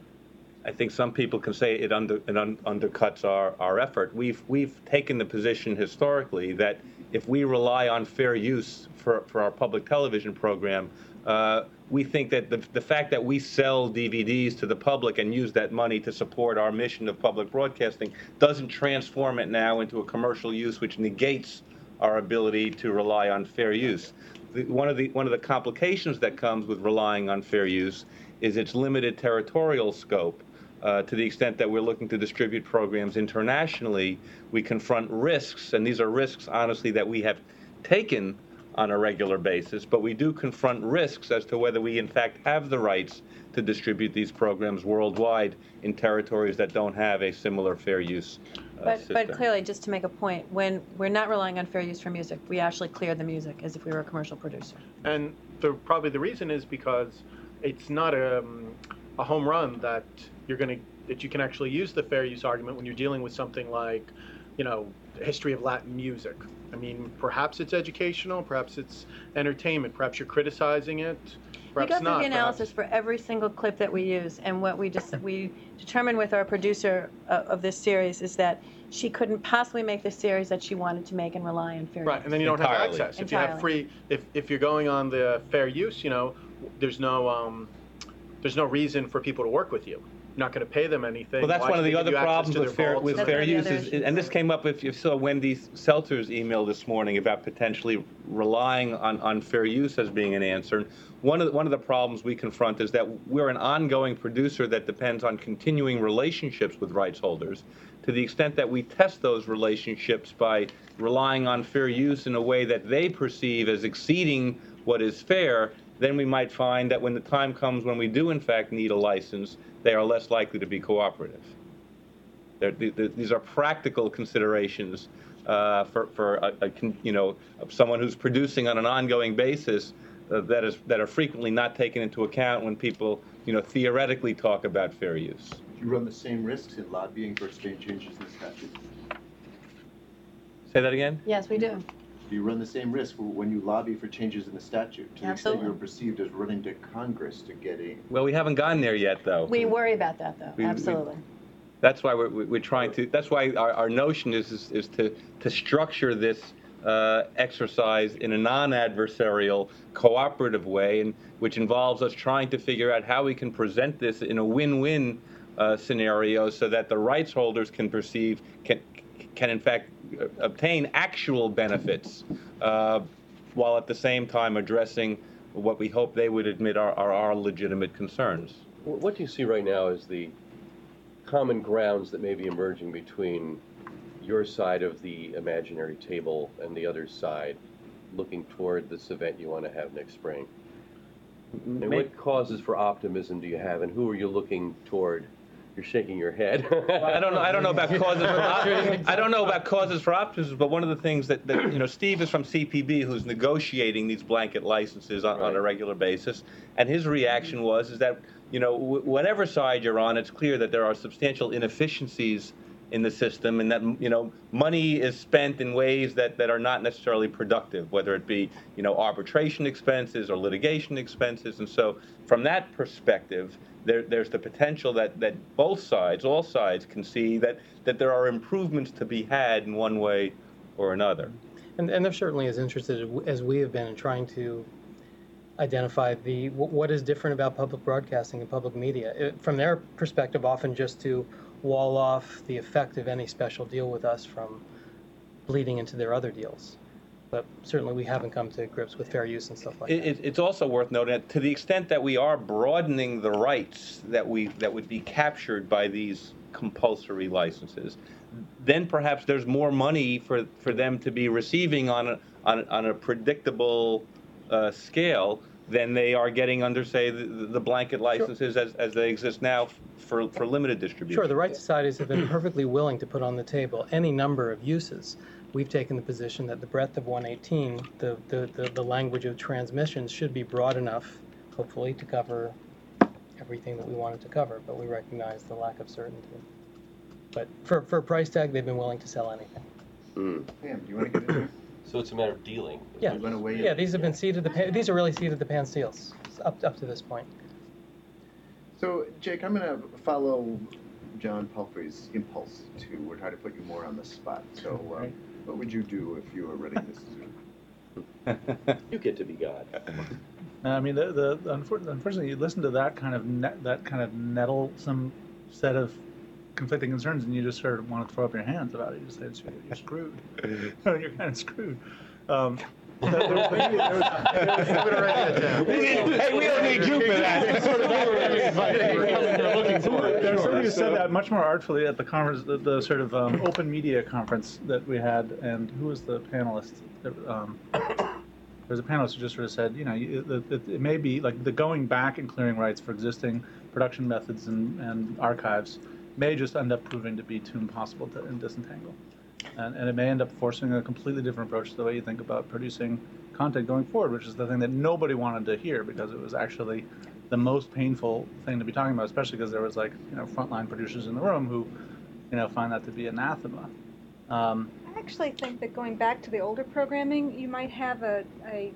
I think some people can say it undercuts our effort. We've taken the position historically that if we rely on fair use for our public television program, we think that the fact that we sell DVDs to the public and use that money to support our mission of public broadcasting doesn't transform it now into a commercial use, which negates our ability to rely on fair use. One of the complications that comes with relying on fair use is its limited territorial scope. To the extent that we're looking to distribute programs internationally, we confront risks, and these are risks, honestly, that we have taken on a regular basis, but we do confront risks as to whether we in fact have the rights to distribute these programs worldwide in territories that don't have a similar fair use system. But clearly, just to make a point, when we're not relying on fair use for music, we actually clear the music as if we were a commercial producer. And probably the reason is because it's not a home run that you can actually use the fair use argument when you're dealing with something like, the history of Latin music. I mean, perhaps it's educational, perhaps it's entertainment, perhaps you're criticizing it, perhaps we go not. through the analysis for every single clip that we use, and what we determined with our producer of this series is that she couldn't possibly make the series that she wanted to make and rely on fair use. Right, and then you don't have access. If you have free, if you're going on the fair use, there's no reason for people to work with you. You're not going to pay them anything. Well, that's one of the other problems with fair use, and this came up if you saw Wendy Seltzer's email this morning about potentially relying on fair use as being an answer. One of the problems we confront is that we're an ongoing producer that depends on continuing relationships with rights holders. To the extent that we test those relationships by relying on fair use in a way that they perceive as exceeding what is fair, then we might find that when the time comes when we do in fact need a license, they are less likely to be cooperative. These are practical considerations for someone who's producing on an ongoing basis that are frequently not taken into account when people theoretically talk about fair use. Do you run the same risks in lobbying for changes in the statute? Say that again? Yes, we do. Do you run the same risk when you lobby for changes in the statute? To the extent you're perceived as running to Congress to get in? Well, we haven't gotten there yet, though. We worry about that, though. Absolutely. That's why we're trying to. That's why our notion is to structure this exercise in a non-adversarial, cooperative way, and which involves us trying to figure out how we can present this in a win-win scenario, so that the rights holders can in fact obtain actual benefits, while at the same time addressing what we hope they would admit are our legitimate concerns. What do you see right now as the common grounds that may be emerging between your side of the imaginary table and the other side, looking toward this event you want to have next spring? And what causes for optimism do you have, and who are you looking toward? You're shaking your head. I don't know about causes for optimism. I don't know about causes for optimism, but one of the things that Steve is from CPB, who's negotiating these blanket licenses on a regular basis, and his reaction was that whatever side you're on, it's clear that there are substantial inefficiencies in the system, and that, money is spent in ways that are not necessarily productive, whether it be, arbitration expenses or litigation expenses. And so from that perspective, there's the potential that both sides, all sides, can see that there are improvements to be had in one way or another. And they're certainly as interested as we have been in trying to identify what is different about public broadcasting and public media. From their perspective, often just to wall off the effect of any special deal with us from bleeding into their other deals. But certainly we haven't come to grips with fair use and stuff like that. It's also worth noting that to the extent that we are broadening the rights that would be captured by these compulsory licenses, then perhaps there's more money for them to be receiving on a predictable scale than they are getting under, say, the blanket licenses as they exist now for limited distribution. Sure, the Right Societies have been perfectly willing to put on the table any number of uses. We've taken the position that the breadth of 118, the language of transmissions, should be broad enough, hopefully, to cover everything that we wanted to cover, but we recognize the lack of certainty. But for a price tag, they've been willing to sell anything. Pam, do you want to get into it? So it's a matter of dealing. Yeah, You wanna weigh in? yeah. These have been these are really seat of the pants deals up to this point. So, Jake, I'm going to follow John Palfrey's impulse to try to put you more on the spot. So, what would you do if you were running this zoo? You get to be God. I mean, unfortunately, you listen to that kind of nettlesome set of conflicting concerns, and you just sort of want to throw up your hands about it. You just say, "You're screwed." You're kind of screwed. Hey, we don't need you for that. Somebody said that much more artfully at the conference, the sort of open media conference that we had, and who was the panelist? There was a panelist who just sort of said, it may be like the going back and clearing rights for existing production methods and archives may just end up proving to be too impossible to disentangle. And it may end up forcing a completely different approach to the way you think about producing content going forward, which is the thing that nobody wanted to hear, because it was actually the most painful thing to be talking about, especially because there was frontline producers in the room who find that to be anathema. I actually think that going back to the older programming, you might have an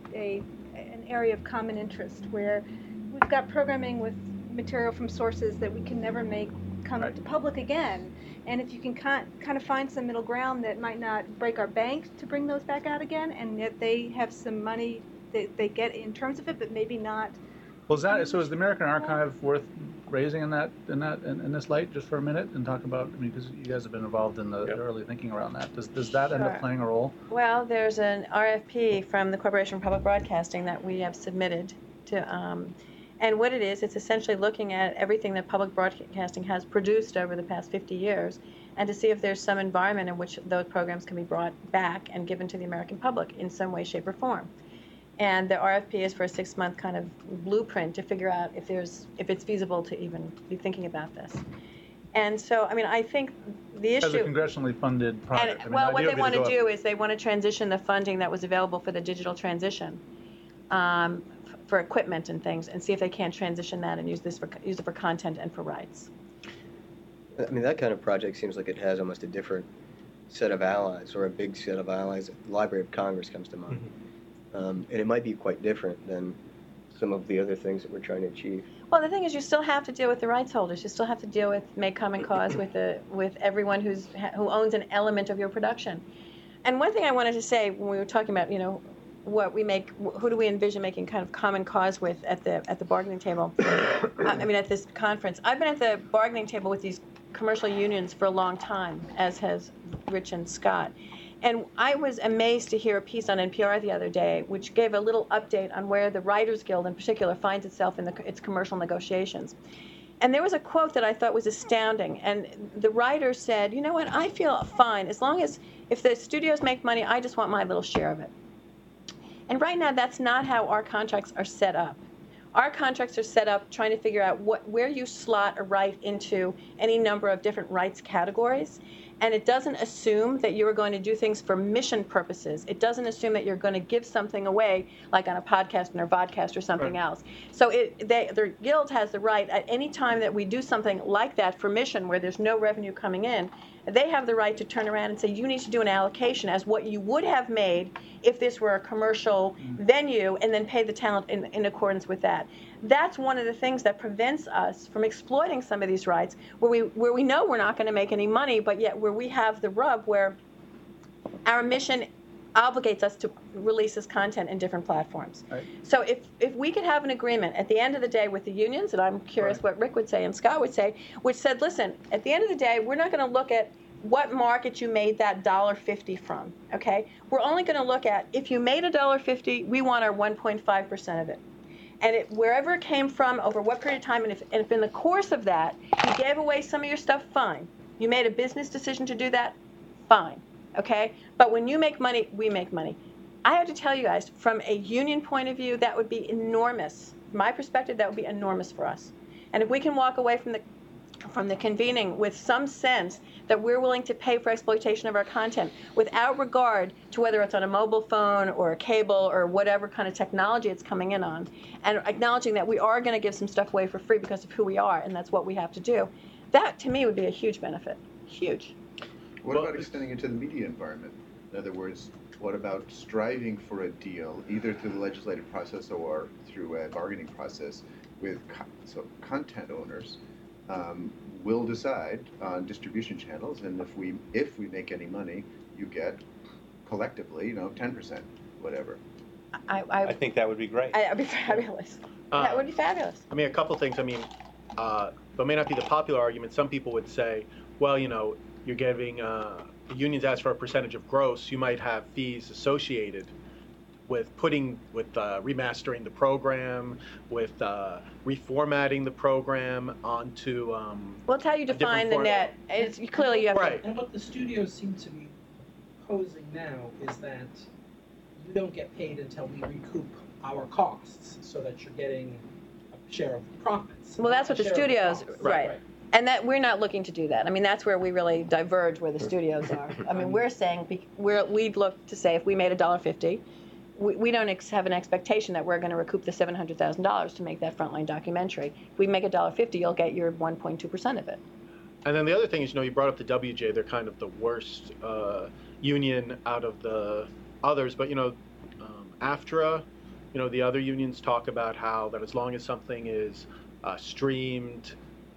area of common interest where we've got programming with material from sources that we can never make come to public again. And if you can kind of find some middle ground that might not break our bank to bring those back out again, and yet they have some money that they get in terms of it, but maybe not. Well, is the American Archive worth raising in this light just for a minute and talk about? I mean, because you guys have been involved in the early thinking around that. Does that end up playing a role? Well, there's an RFP from the Corporation for Public Broadcasting that we have submitted to. And what it is, it's essentially looking at everything that public broadcasting has produced over the past 50 years and to see if there's some environment in which those programs can be brought back and given to the American public in some way, shape, or form. And the RFP is for a 6-month kind of blueprint to figure out if it's feasible to even be thinking about this. And so, I mean, I think the issue... As a congressionally funded project. What they want to do is they want to transition the funding that was available for the digital transition for equipment and things, and see if they can't transition that and use it for content and for rights. I mean, that kind of project seems like it has almost a different set of allies, or a big set of allies. The Library of Congress comes to mind. And it might be quite different than some of the other things that we're trying to achieve. Well, the thing is, you still have to deal with the rights holders. You still have to deal with make common cause with everyone who owns an element of your production. And one thing I wanted to say when we were talking about, what we make, who do we envision making kind of common cause with at the bargaining table? I mean, at this conference, I've been at the bargaining table with these commercial unions for a long time, as has Rich and Scott. And I was amazed to hear a piece on NPR the other day, which gave a little update on where the Writers Guild in particular finds itself in its commercial negotiations. And there was a quote that I thought was astounding. And the writer said, you know what, I feel fine. As long as, if the studios make money, I just want my little share of it. And right now, that's not how our contracts are set up. Our contracts are set up trying to figure out where you slot a right into any number of different rights categories. And it doesn't assume that you're going to do things for mission purposes. It doesn't assume that you're going to give something away, like on a podcast or vodcast or something else. So the guild has the right at any time that we do something like that for mission, where there's no revenue coming in, they have the right to turn around and say, you need to do an allocation as what you would have made if this were a commercial venue, and then pay the talent in accordance with that. That's one of the things that prevents us from exploiting some of these rights where we know we're not going to make any money, but yet where we have the rub where our mission obligates us to release this content in different platforms. Right. So if we could have an agreement at the end of the day with the unions, and I'm curious what Rick would say and Scott would say, which said, listen, at the end of the day, we're not going to look at what market you made that $1.50 from, okay? We're only going to look at, if you made $1.50, we want our 1.5% of it. And wherever it came from, over what period of time, and if in the course of that, you gave away some of your stuff, fine. You made a business decision to do that, fine, okay? But when you make money, we make money. I have to tell you guys, from a union point of view, that would be enormous. From my perspective, that would be enormous for us. And if we can walk away from the convening with some sense that we're willing to pay for exploitation of our content without regard to whether it's on a mobile phone or a cable or whatever kind of technology it's coming in on, and acknowledging that we are going to give some stuff away for free because of who we are, and that's what we have to do, that to me would be a huge benefit. Huge. What about extending it to the media environment? In other words, what about striving for a deal, either through the legislative process or through a bargaining process with content owners? Will decide on distribution channels, and if we make any money, you get collectively, 10%, whatever. I think that would be great. That would be fabulous. That would be fabulous. I mean, a couple things. I mean, though it may not be the popular argument, some people would say, well, you're giving the unions ask for a percentage of gross. You might have fees associated with remastering the program, with reformatting the program onto. Well, it's how you define the net. It's clearly you have right. And what the studios seem to be posing now is that you don't get paid until we recoup our costs, so that you're getting a share of the profits. Well, that's what the studios, right. And that we're not looking to do that. I mean, that's where we really diverge where the studios are. I mean, we're saying we'd look to say if we made $1.50. We don't have an expectation that we're going to recoup the $700,000 to make that frontline documentary. If we make $1.50, you'll get your 1.2% of it. And then the other thing is, you brought up the WJ. They're kind of the worst union out of the others. But AFTRA, the other unions talk about how that as long as something is streamed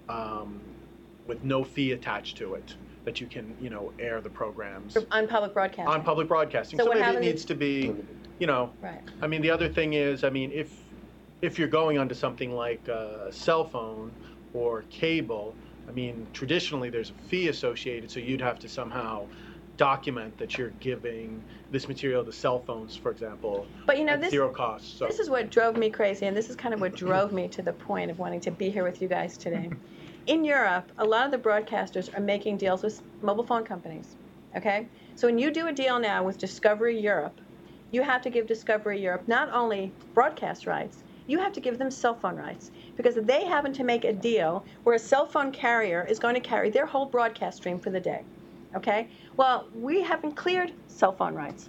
with no fee attached to it, that you can air the programs on public broadcasting. On public broadcasting. So maybe it needs to be. Right. I mean, the other thing is, I mean, if you're going onto something like a cell phone or cable, I mean, traditionally there's a fee associated, so you'd have to somehow document that you're giving this material to cell phones, for example, but at zero cost. So. This is what drove me crazy, and this is kind of what drove me to the point of wanting to be here with you guys today. In Europe, a lot of the broadcasters are making deals with mobile phone companies, okay? So when you do a deal now with Discovery Europe, you have to give Discovery Europe not only broadcast rights, you have to give them cell phone rights, because they happen to make a deal where a cell phone carrier is going to carry their whole broadcast stream for the day, okay? Well, we haven't cleared cell phone rights.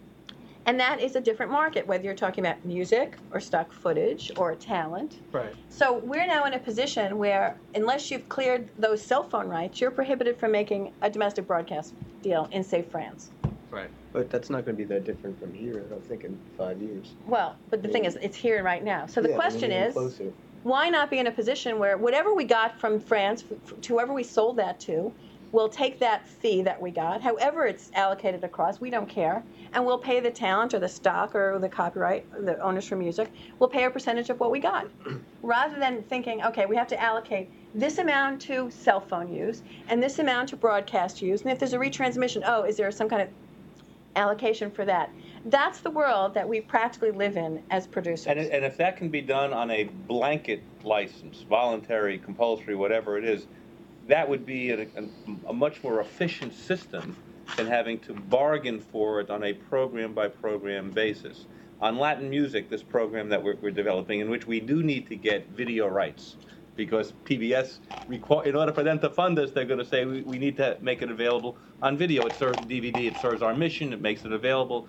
And that is a different market, whether you're talking about music or stock footage or talent. Right. So we're now in a position where, unless you've cleared those cell phone rights, you're prohibited from making a domestic broadcast deal in, say, France. Right. But that's not going to be that different from here, I don't think, in 5 years. Well, but the thing is, it's here and right now. So the question is, closer. Why not be in a position where whatever we got from France, to whoever we sold that to, we'll take that fee that we got, however it's allocated across, we don't care, and we'll pay the talent or the stock or the copyright, the owners for music, we'll pay a percentage of what we got. Rather than thinking, okay, we have to allocate this amount to cell phone use and this amount to broadcast use, and if there's a retransmission, is there some kind of allocation for that? That's the world that we practically live in as producers. And if that can be done on a blanket license, voluntary, compulsory, whatever it is, that would be a much more efficient system than having to bargain for it on a program-by-program basis. On Latin music, this program that we're developing, in which we do need to get video rights, because PBS, in order for them to fund us, they're going to say we need to make it available on video. It serves DVD, it serves our mission, it makes it available.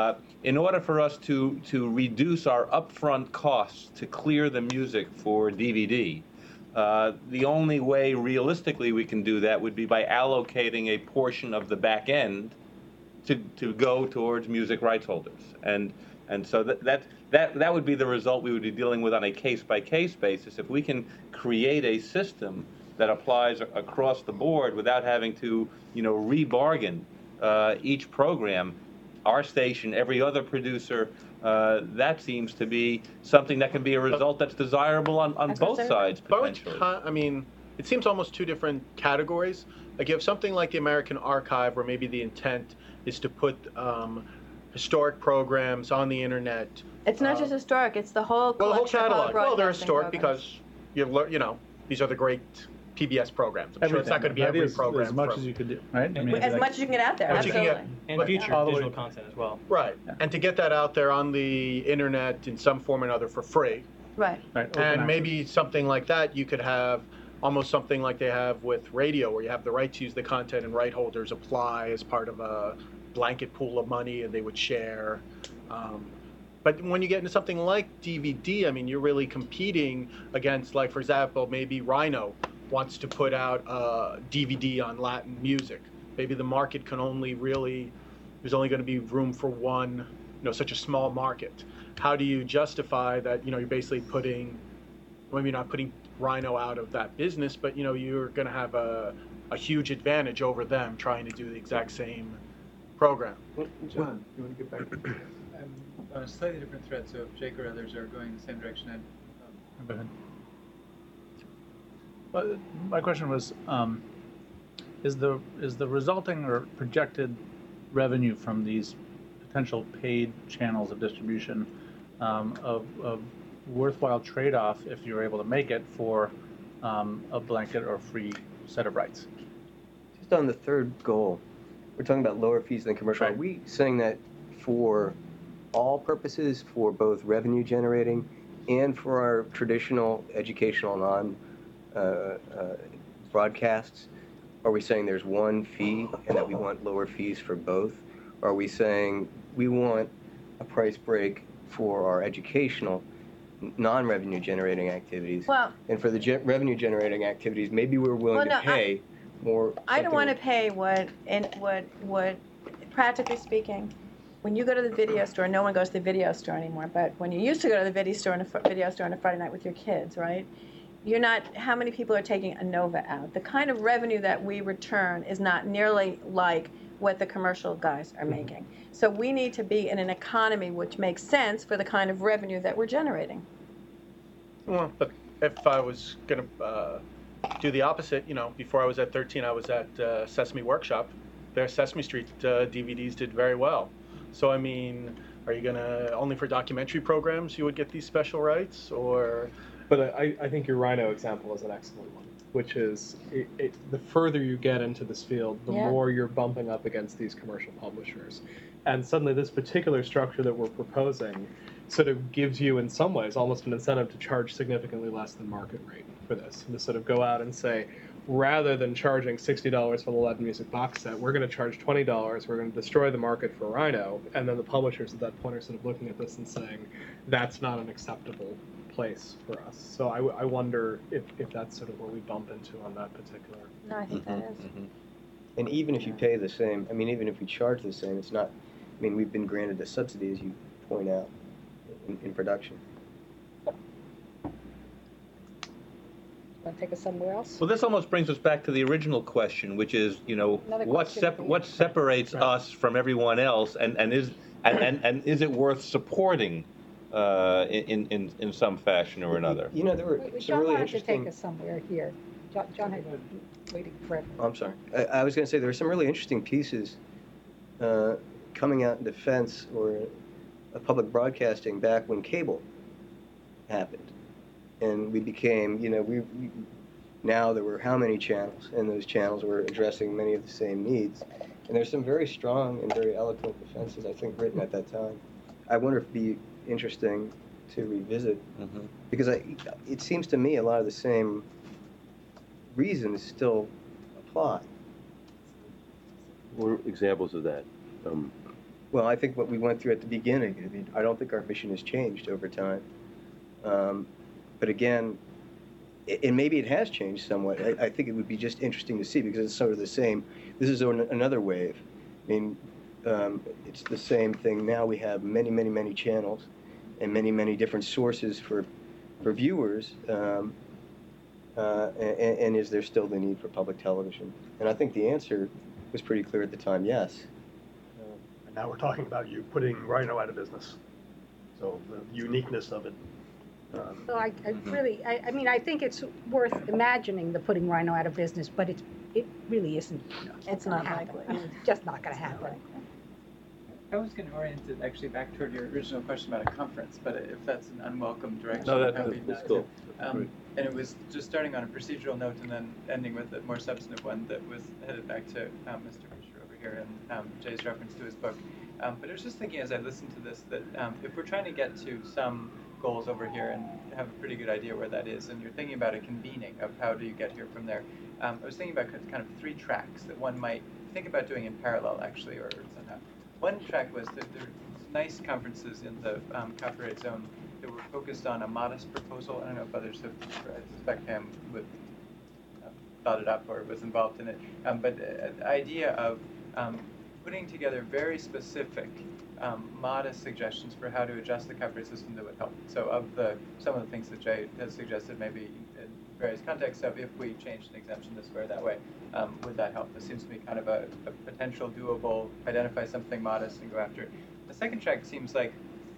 In order for us to reduce our upfront costs to clear the music for DVD, The only way realistically we can do that would be by allocating a portion of the back end to go towards music rights holders. And so that would be the result we would be dealing with on a case-by-case basis. If we can create a system that applies across the board without having to, rebargain each program, our station, every other producer, that seems to be something that can be a result that's desirable on both sides, potentially. I mean, it seems almost two different categories. Like you have something like the American Archive, where maybe the intent is to put historic programs on the internet. It's not just historic, it's the whole Well, the whole collection of catalog. Well, they're broadcasting historic programs. because these are the great PBS programs. I'm sure it's not going to be That every is program. as much from- as you could do, right? I mean, As much as you can get out there, As you can absolutely. get. And But- future all the way- digital content as well. Right. And to get that out there on the internet in some form or another for free. Right. Right, open And access. maybe something like that, you could have almost something like they have with radio, where you have the right to use the content and right holders apply as part of a blanket pool of money and they would share. But when you get into something like DVD, I mean, you're really competing against, like, for example, maybe Rhino wants to put out a DVD on Latin music. Maybe the market can only really, there's only going to be room for one, such a small market. How do you justify that, you're basically putting, maybe not putting Rhino out of that business, but, you're going to have a huge advantage over them trying to do the exact same program. John, you want to get back? On a slightly different thread, so if Jake or others are going the same direction, Go ahead. Well, my question was, is the resulting or projected revenue from these potential paid channels of distribution of worthwhile trade-off if you're able to make it for a blanket or free set of rights? Just on the third goal, we're talking about lower fees than commercial. Are we saying that for all purposes, for both revenue generating and for our traditional educational broadcasts? Are we saying there's one fee and that we want lower fees for both? Or are we saying we want a price break for our educational non-revenue generating activities? Well, and for the revenue generating activities, maybe we're willing to pay more. I don't something- want to pay what, practically speaking, when you go to the video store, no one goes to the video store anymore, but when you used to go to the video store on a Friday night with your kids, right? You're not, how many people are taking a Nova out? The kind of revenue that we return is not nearly like what the commercial guys are making. So we need to be in an economy which makes sense for the kind of revenue that we're generating. Well, but if I was going to do the opposite, before I was at 13, I was at Sesame Workshop. Their Sesame Street DVDs did very well. So, I mean, are you going to, only for documentary programs you would get these special rights, or? But I think your Rhino example is an excellent one, which is the further you get into this field, the more you're bumping up against these commercial publishers. And suddenly this particular structure that we're proposing sort of gives you, in some ways, almost an incentive to charge significantly less than market rate for this. And to sort of go out and say, rather than charging $60 for the Latin music box set, we're going to charge $20, we're going to destroy the market for Rhino, and then the publishers at that point are sort of looking at this and saying, that's not an acceptable place for us. So I wonder if that's sort of where we bump into on that particular. No, I think that is. And even if you pay the same, I mean, even if we charge the same, it's not, I mean, we've been granted a subsidy, as you point out, in production. Want to take us somewhere else? Well, this almost brings us back to the original question, which is, Another question for you. what separates us from everyone else, and is it worth supporting in some fashion or another? There were some John really wanted to interesting. take us somewhere here. John had been waiting forever. Oh, I'm sorry. I was going to say there were some really interesting pieces coming out in defense or public broadcasting back when cable happened. And we became, we now there were how many channels, and those channels were addressing many of the same needs. And there's some very strong and very eloquent defenses, I think, written at that time. I wonder if it'd be interesting to revisit, because it seems to me a lot of the same reasons still apply. What are examples of that? Well, I think what we went through at the beginning, I mean, I don't think our mission has changed over time. But again, and maybe it has changed somewhat. I think it would be just interesting to see because it's sort of the same. This is another wave. I mean, it's the same thing now. We have many, many, many channels and many, many different sources for viewers. And is there still the need for public television? And I think the answer was pretty clear at the time, yes. And now we're talking about you putting Rhino out of business. So the uniqueness of it. So I really, I mean, I think it's worth imagining the putting Rhino out of business, but it really isn't. It's not gonna happen. likely. I mean, it's just not going to happen. I was going to orient it actually back toward your original question about a conference, but if that's an unwelcome direction, No, I'm happy that's not cool. to. And it was just starting on a procedural note and then ending with a more substantive one that was headed back to Mr. Fisher over here and Jay's reference to his book. But I was just thinking as I listened to this that if we're trying to get to some goals over here and have a pretty good idea where that is, and you're thinking about a convening of how do you get here from there, I was thinking about kind of 3 tracks that one might think about doing in parallel actually, or somehow. One track was that there were nice conferences in the copyright zone that were focused on a modest proposal. I don't know if others have, I suspect Pam would have thought it up or was involved in it, but the idea of putting together very specific, modest suggestions for how to adjust the copyright system that would help. So some of the things that Jay has suggested maybe in various contexts of if we changed an exemption this way or that way, would that help? This seems to be kind of a potential doable, identify something modest and go after it. The second track seems like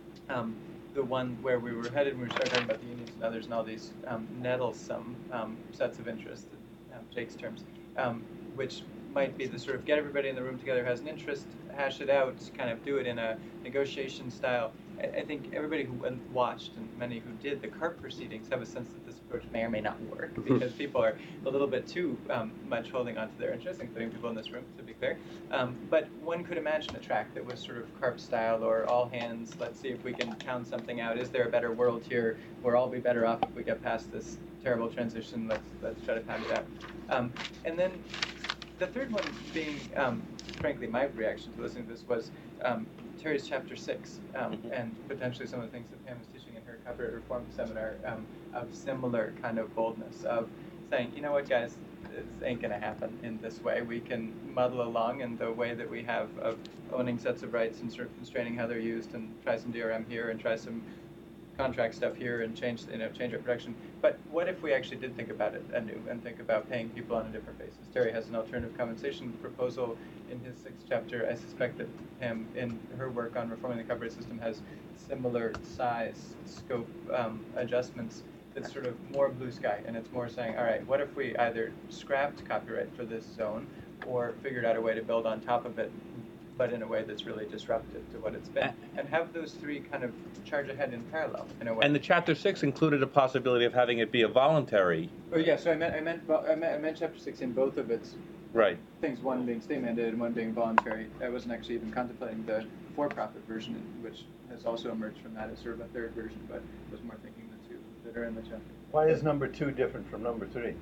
the one where we were headed when we started talking about the unions and others and all these nettlesome sets of interest, Jake's terms, which might be the sort of get everybody in the room together who has an interest, hash it out, kind of do it in a negotiation style. I think everybody who watched and many who did the CARP proceedings have a sense that this approach may or may not work because people are a little bit too much holding on to their interests, including people in this room, to be clear. But one could imagine a track that was sort of CARP style or all hands, let's see if we can pound something out. Is there a better world here where all be better off if we get past this terrible transition? Let's try to pound it out. And then the third one being, frankly, my reaction to listening to this was Terry's chapter 6 and potentially some of the things that Pam was teaching in her copyright reform seminar of similar kind of boldness of saying, you know what, guys, this ain't going to happen in this way. We can muddle along in the way that we have of owning sets of rights and sort of constraining how they're used and try some DRM here and try some contract stuff here and change our production. But what if we actually did think about it anew and think about paying people on a different basis? Terry has an alternative compensation proposal in his 6th chapter. I suspect that Pam, in her work on reforming the copyright system, has similar size, scope adjustments that's sort of more blue sky. And it's more saying, all right, what if we either scrapped copyright for this zone or figured out a way to build on top of it, but in a way that's really disruptive to what it's been, and have those 3 kind of charge ahead in parallel in a way. And the chapter 6 included a possibility of having it be a voluntary. Oh yeah, so I meant chapter 6 in both of its things, one being state mandated and one being voluntary. I wasn't actually even contemplating the for-profit version, which has also emerged from that as sort of a third version, but was more thinking the 2 that are in the chapter. Why is number 2 different from number 3?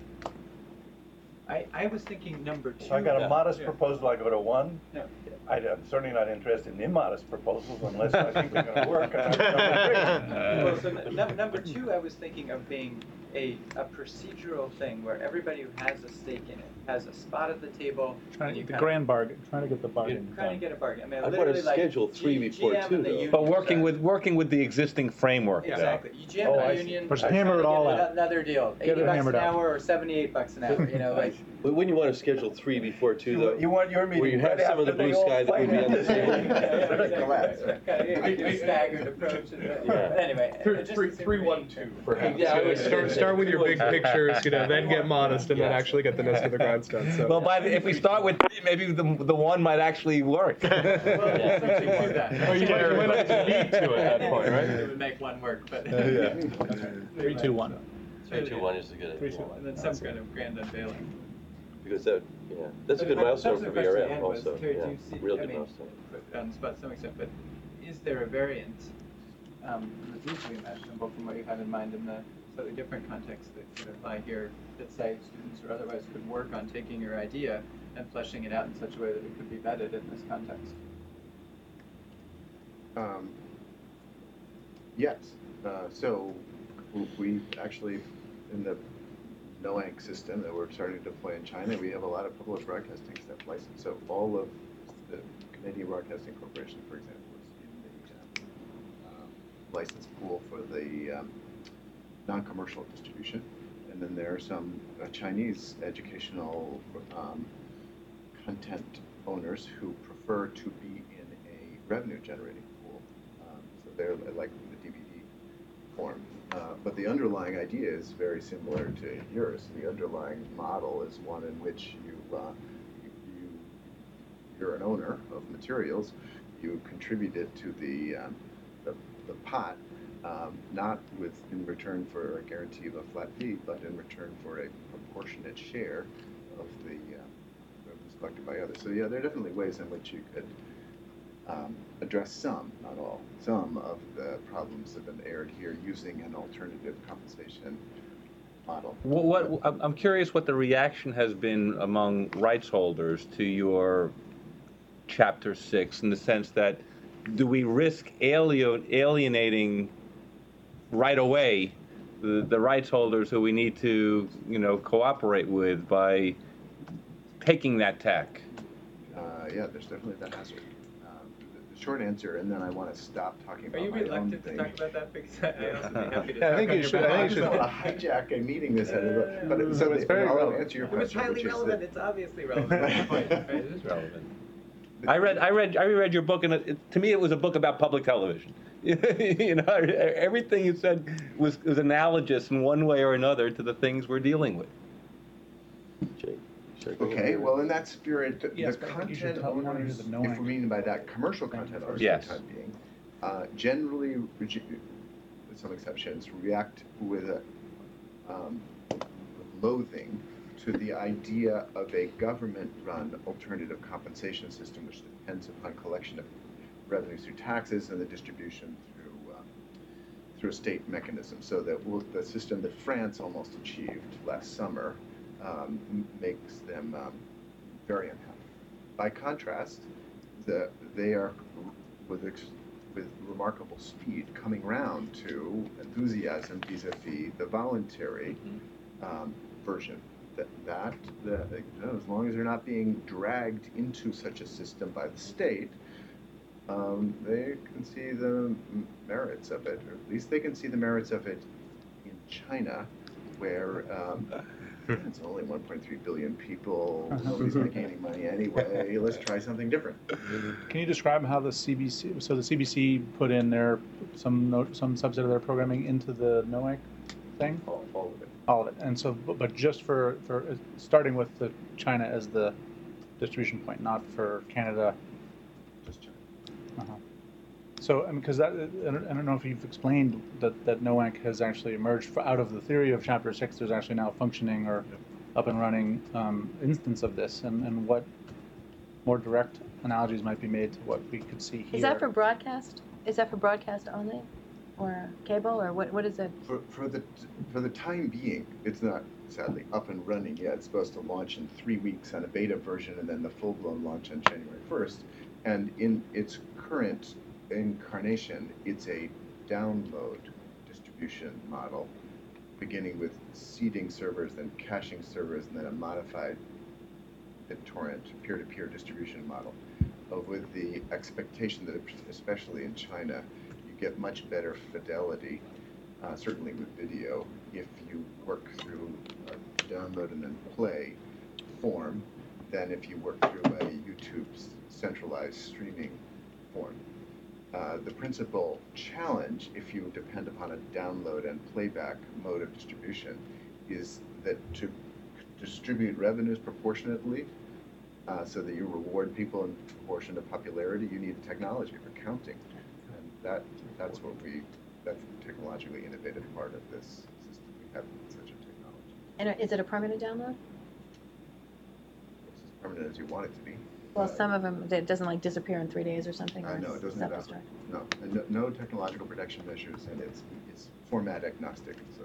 I was thinking number 2. If I got a modest proposal, I go to 1. No. I'm certainly not interested in immodest proposals unless I think they're going to work. Well, so number 2, I was thinking of being a procedural thing where everybody who has a stake in it has a spot at the table. Trying to get the grand bargain, trying to get the bargain. Trying to get a bargain. I mean, I want literally to schedule 3 before 2, though. But working with the existing framework. Exactly. You jam the union. Just hammer it all out. Another deal. Get it $80 hammered an out. hour or $78 an hour. You know, like. But wouldn't you want to schedule 3 before 2, though? You want your meeting where you have right some of the after blue they all sky that would be on the table. Kind of staggered approach. Anyway, 3, 1, 2, perhaps. Yeah, Start with your big pictures, then get modest, and then actually get the nest of the grindstone. So. Well, if we start with 3, maybe the 1 might actually work. Or you might not need to at that point, right? It would make 1 work, but. 3, 2, 1. 3, 2, 1 is a good idea. And then some kind of grand unveiling. Because that's a good milestone for VRM also. Terry, Yeah, do you see, real I good mean, milestone. put on the spot to some extent, but is there a variant that's easily imaginable from what you have in mind in the slightly different context that could apply here that say students or otherwise could work on taking your idea and fleshing it out in such a way that it could be vetted in this context? Yes. So we actually, in the NOANC system that we're starting to deploy in China. We have a lot of public broadcasting stuff licensed. So all of the Canadian Broadcasting Corporation, for example, is in the license pool for the non-commercial distribution. And then there are some Chinese educational content owners who prefer to be in a revenue generating pool. So they're like the DVD form. But the underlying idea is very similar to yours. The underlying model is one in which you're an owner of materials. You contributed to the pot, not in return for a guarantee of a flat fee, but in return for a proportionate share of the revenues collected by others. So yeah, there are definitely ways in which you could address some, not all, some of the problems that have been aired here using an alternative compensation model. I'm curious what the reaction has been among rights holders to your Chapter 6, in the sense that, do we risk alienating right away the rights holders who we need to, cooperate with by taking that tack? Yeah, there's definitely that hazard. The short answer, and then I want to stop talking about Are you my own reluctant to thing. talk about that? Because I also be happy to Yeah, talk I think on you your should. I behalf. think you should hijack a meeting this had. But so it's very relevant. Answer your It was question, highly which is relevant. that It's obviously relevant. That's the point, right? It is relevant. I reread your book, and to me, it was a book about public television. Everything you said was analogous in one way or another to the things we're dealing with. Okay, well, in that spirit, Yes, the but I think you should content tell me owners, the if knowing. we're meaning by that commercial content owners Yes. for the time being, generally, with some exceptions, react with loathing to the idea of a government-run alternative compensation system, which depends upon collection of revenues through taxes and the distribution through a state mechanism. So that the system that France almost achieved last summer makes them very unhappy. By contrast, they are with remarkable speed coming round to enthusiasm vis-a-vis the voluntary version. As long as they're not being dragged into such a system by the state, they can see the merits of it, or at least they can see the merits of it in China, where it's only 1.3 billion people, nobody's making any money anyway, let's try something different. Can you describe how the CBC, so the CBC put in some subset of their programming into the NOAC thing? All of it. All of it. And so, but just for starting with the China as the distribution point, not for Canada. Just China. Uh-huh. So, I mean, because I don't know if you've explained that NOAC has actually emerged out of the theory of Chapter 6. There's actually now a functioning or up and running instance of this, and what more direct analogies might be made to what we could see here. Is that for broadcast? Is that for broadcast only? Or cable, or what is it? For the time being, it's not sadly up and running yet. It's supposed to launch in 3 weeks on a beta version, and then the full-blown launch on January 1st. And in its current incarnation, it's a download distribution model, beginning with seeding servers, then caching servers, and then a modified BitTorrent peer-to-peer distribution model, with the expectation that, especially in China, you get much better fidelity, certainly with video, if you work through a download and then play form, than if you work through a YouTube centralized streaming form. The principal challenge, if you depend upon a download and playback mode of distribution, is that to distribute revenues proportionately, so that you reward people in proportion to popularity, you need technology for counting, and that's the technologically innovative part of this system. We have such a technology. And is it a permanent download? It's as permanent as you want it to be. Well, some of them, it doesn't like disappear in 3 days or something? or No, it doesn't have self-destruct? No, and no technological protection measures, and it's format agnostic. So.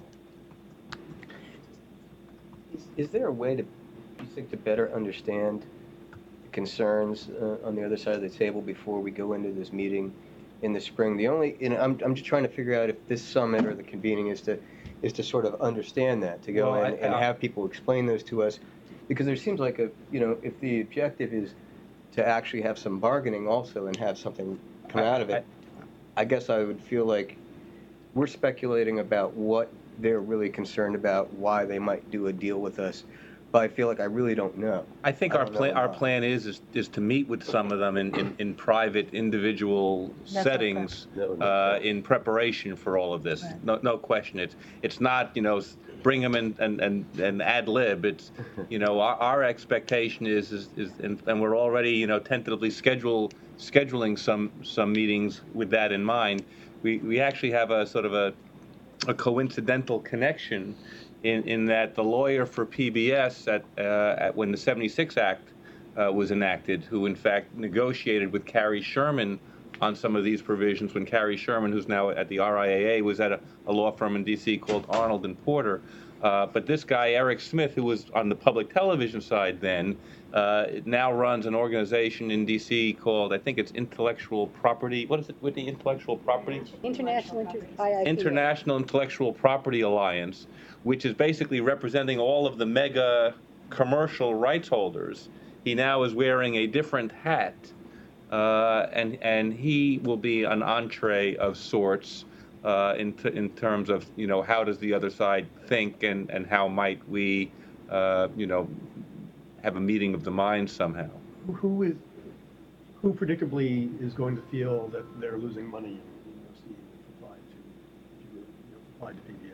Is there a way to, you think, to better understand the concerns on the other side of the table before we go into this meeting in the spring? I'm just trying to figure out if this summit or the convening is to is to sort of understand that, to go Well, in and have people explain those to us, because there seems like if the objective is to actually have some bargaining also and have something come out of it, I guess I would feel like we're speculating about what they're really concerned about, why they might do a deal with us, but I feel like I really don't know. I think our plan is to meet with some of them in private, individual settings in preparation for all of this. No question. It's not bring them and ad lib. It's our expectation is and we're already tentatively scheduling some meetings with that in mind. We actually have a sort of a coincidental connection in that the lawyer for PBS at when the 76 Act was enacted, who in fact negotiated with Carrie Sherman on some of these provisions when Carrie Sherman, who's now at the RIAA, was at a law firm in D.C. called Arnold and Porter. But this guy, Eric Smith, who was on the public television side then, now runs an organization in D.C. called, I think it's Intellectual Property. What is it with the Intellectual Property? International Intellectual Property Alliance, which is basically representing all of the mega commercial rights holders. He now is wearing a different hat, and he will be an entree of sorts in terms of how does the other side think and how might we have a meeting of the minds somehow. Who predictably is going to feel that they're losing money if you apply to PBS?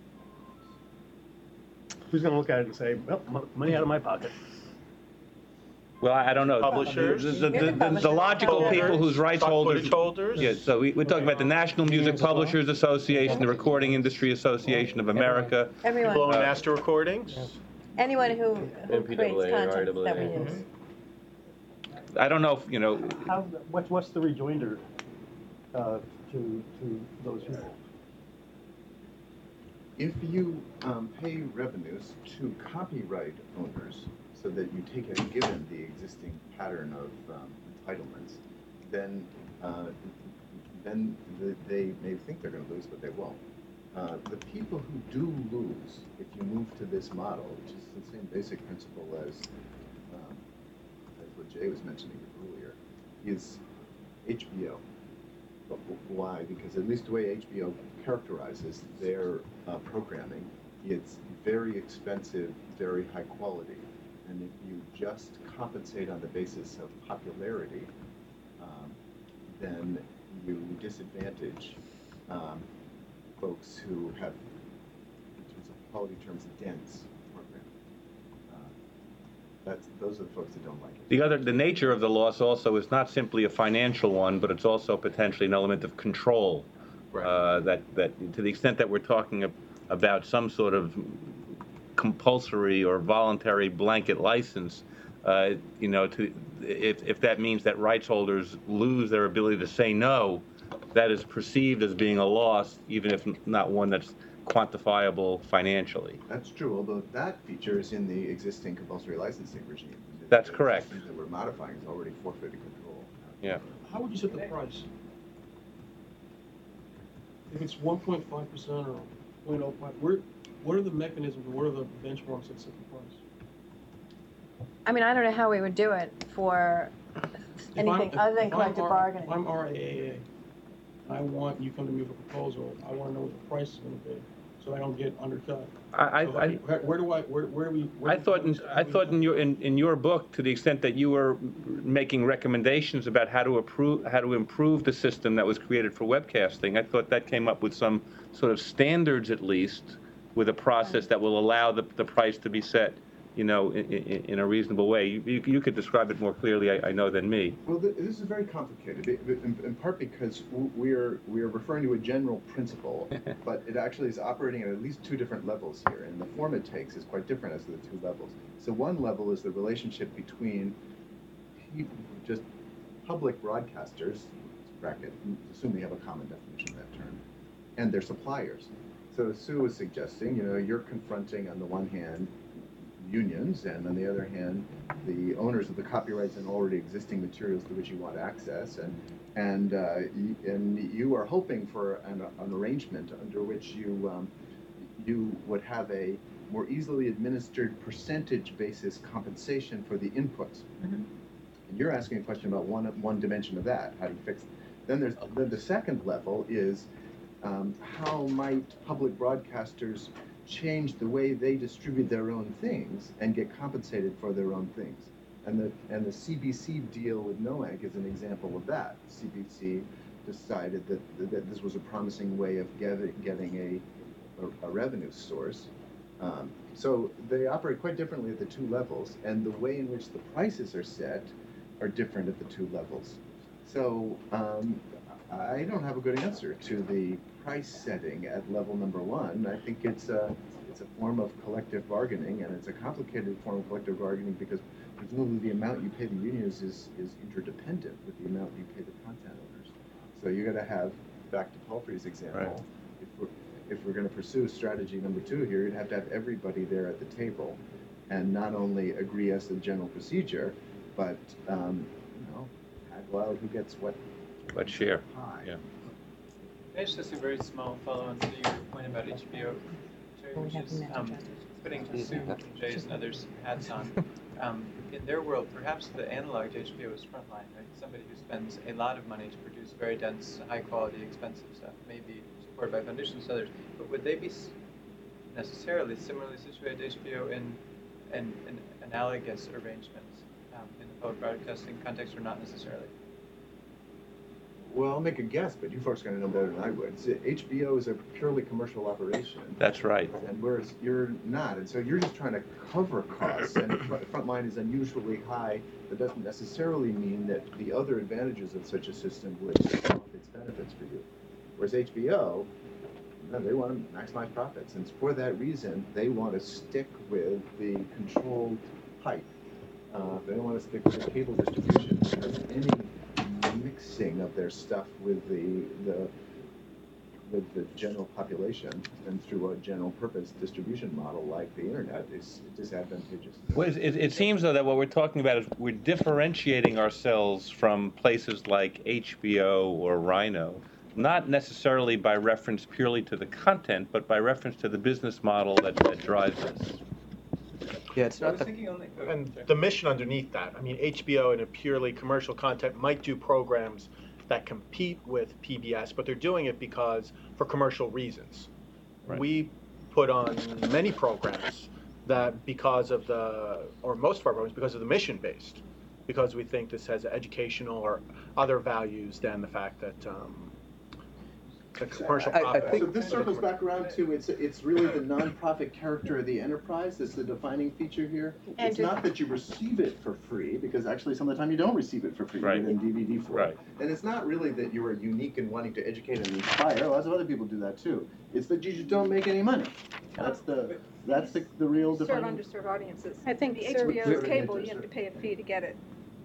Who's going to look at it and say, well, money out of my pocket? Well, I don't know. Publishers? The logical people whose rights holders. Yeah, so we're talking about the National Music Publishers Association, the Recording Industry Association of America. Everyone. People own master recordings? Anyone who creates content that we use. I don't know if, What's the rejoinder to those people? If you pay revenues to copyright owners so that you take it given the existing pattern of entitlements, then they may think they're going to lose, but they won't. The people who do lose, if you move to this model, which is the same basic principle as what Jay was mentioning earlier, is HBO. But why? Because at least the way HBO characterizes their programming, it's very expensive, very high quality. And if you just compensate on the basis of popularity, then you disadvantage folks who have, in terms of quality terms, dense programming. Those are the folks that don't like it. the nature of the loss also is not simply a financial one, but it's also potentially an element of control. Right. That to the extent that we're talking about some sort of compulsory or voluntary blanket license, if that means that rights holders lose their ability to say no, that is perceived as being a loss, even if not one that's quantifiable financially. That's true, although that feature is in the existing compulsory licensing regime. That's correct. The that we're modifying is already forfeited control. Yeah. How would you set the price? If it's 1.5% or 0.05, what are the mechanisms, or what are the benchmarks that set the price? I mean, I don't know how we would do it for anything other than collective bargaining. If I'm RIAA, and I want you come to me with a proposal, I want to know what the price is going to be, so I don't get undercut. Where do we? I thought in your book, to the extent that you were making recommendations about how to improve the system that was created for webcasting, I thought that came up with some sort of standards at least, with a process that will allow the price to be set, in a reasonable way. You could describe it more clearly, I know, than me. Well, this is very complicated, in part because we are referring to a general principle, but it actually is operating at least two different levels here, and the form it takes is quite different as to the two levels. So one level is the relationship between just public broadcasters, bracket, assume we have a common definition of that term, and their suppliers. So as Sue was suggesting, you're confronting on the one hand unions, and on the other hand, the owners of the copyrights and already existing materials to which you want access, and you are hoping for an arrangement under which you would have a more easily administered percentage basis compensation for the inputs. And you're asking a question about one dimension of that. How do you fix it? Then the second level is how might public broadcasters change the way they distribute their own things and get compensated for their own things. And the CBC deal with NOAC is an example of that. CBC decided that this was a promising way of getting a revenue source. So they operate quite differently at the two levels, and the way in which the prices are set are different at the two levels. So I don't have a good answer to the price setting at level number one. I think it's a form of collective bargaining, and it's a complicated form of collective bargaining because presumably the amount you pay the unions is interdependent with the amount you pay the content owners. So you're going to have, back to Palfrey's example, if we're going to pursue strategy number two here, you'd have to have everybody there at the table and not only agree as the general procedure, but haggle out who gets what share. Maybe it's just a very small follow-on to your point about HBO, Jerry, which is putting Sue and Jay's and others hats on. In their world, perhaps the analog to HBO is Frontline, right? Somebody who spends a lot of money to produce very dense, high-quality, expensive stuff, maybe supported by foundations and others. But would they be necessarily similarly situated to HBO in analogous arrangements in the public broadcasting context, or not necessarily? Well, I'll make a guess, but you folks are going to know better than I would. HBO is a purely commercial operation. That's right. And whereas you're not, and so you're just trying to cover costs, and Frontline is unusually high. That doesn't necessarily mean that the other advantages of such a system would off its benefits for you. Whereas HBO, they want to maximize profits, and for that reason, they want to stick with the controlled pipe. They don't want to stick with the cable distribution because any mixing of their stuff with the general population and through a general purpose distribution model like the internet is disadvantageous. Well, it seems though that what we're talking about is we're differentiating ourselves from places like HBO or Rhino, not necessarily by reference purely to the content, but by reference to the business model that drives this. Yeah, it's not and the mission underneath that. I mean, HBO in a purely commercial content might do programs that compete with PBS, but they're doing it because for commercial reasons. Right. We put on many programs that because of most of our programs because of the mission based, because we think this has educational or other values than the fact that the commercial profit. So this circles back around to it's really the nonprofit character of the enterprise that's the defining feature here. It's not that you receive it for free, because actually some of the time you don't receive it for free in DVD form. Right. And it's not really that you are unique in wanting to educate and inspire. Lots of other people do that too. It's that you just don't make any money. That's the real defining. Serve underserved audiences. I think the HBO cable, you have to pay a fee to get it.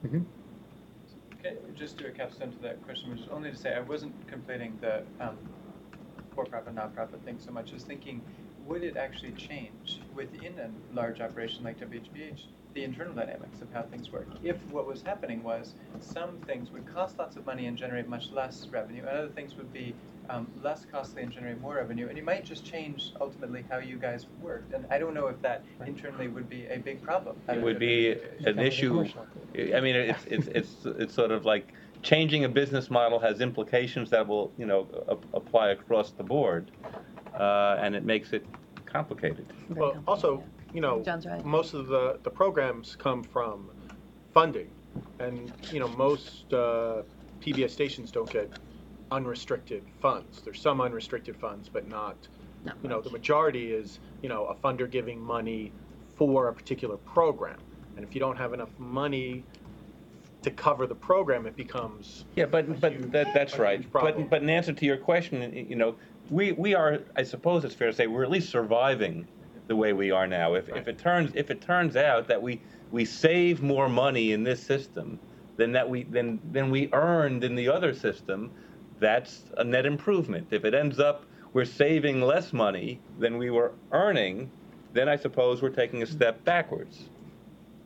Okay, just do a capstone to that question, which is only to say I wasn't conflating the for-profit, non-profit thing so much as thinking, would it actually change within a large operation like WGBH the internal dynamics of how things work? If what was happening was some things would cost lots of money and generate much less revenue, and other things would be less costly and generate more revenue, and it might just change ultimately how you guys worked. And I don't know if that internally would be a big problem. It would be an issue. I mean, it's sort of like changing a business model has implications that will apply across the board, and it makes it complicated. Well, also, John's right. most of the programs come from funding, and most PBS stations don't get unrestricted funds. There's some unrestricted funds, but not the majority is a funder giving money for a particular program, and if you don't have enough money to cover the program, it becomes that's right. But in answer to your question, we are, I suppose it's fair to say, we're at least surviving the way we are now. If it turns out that we save more money in this system than we earned in the other system, that's a net improvement. If it ends up we're saving less money than we were earning, then I suppose we're taking a step backwards.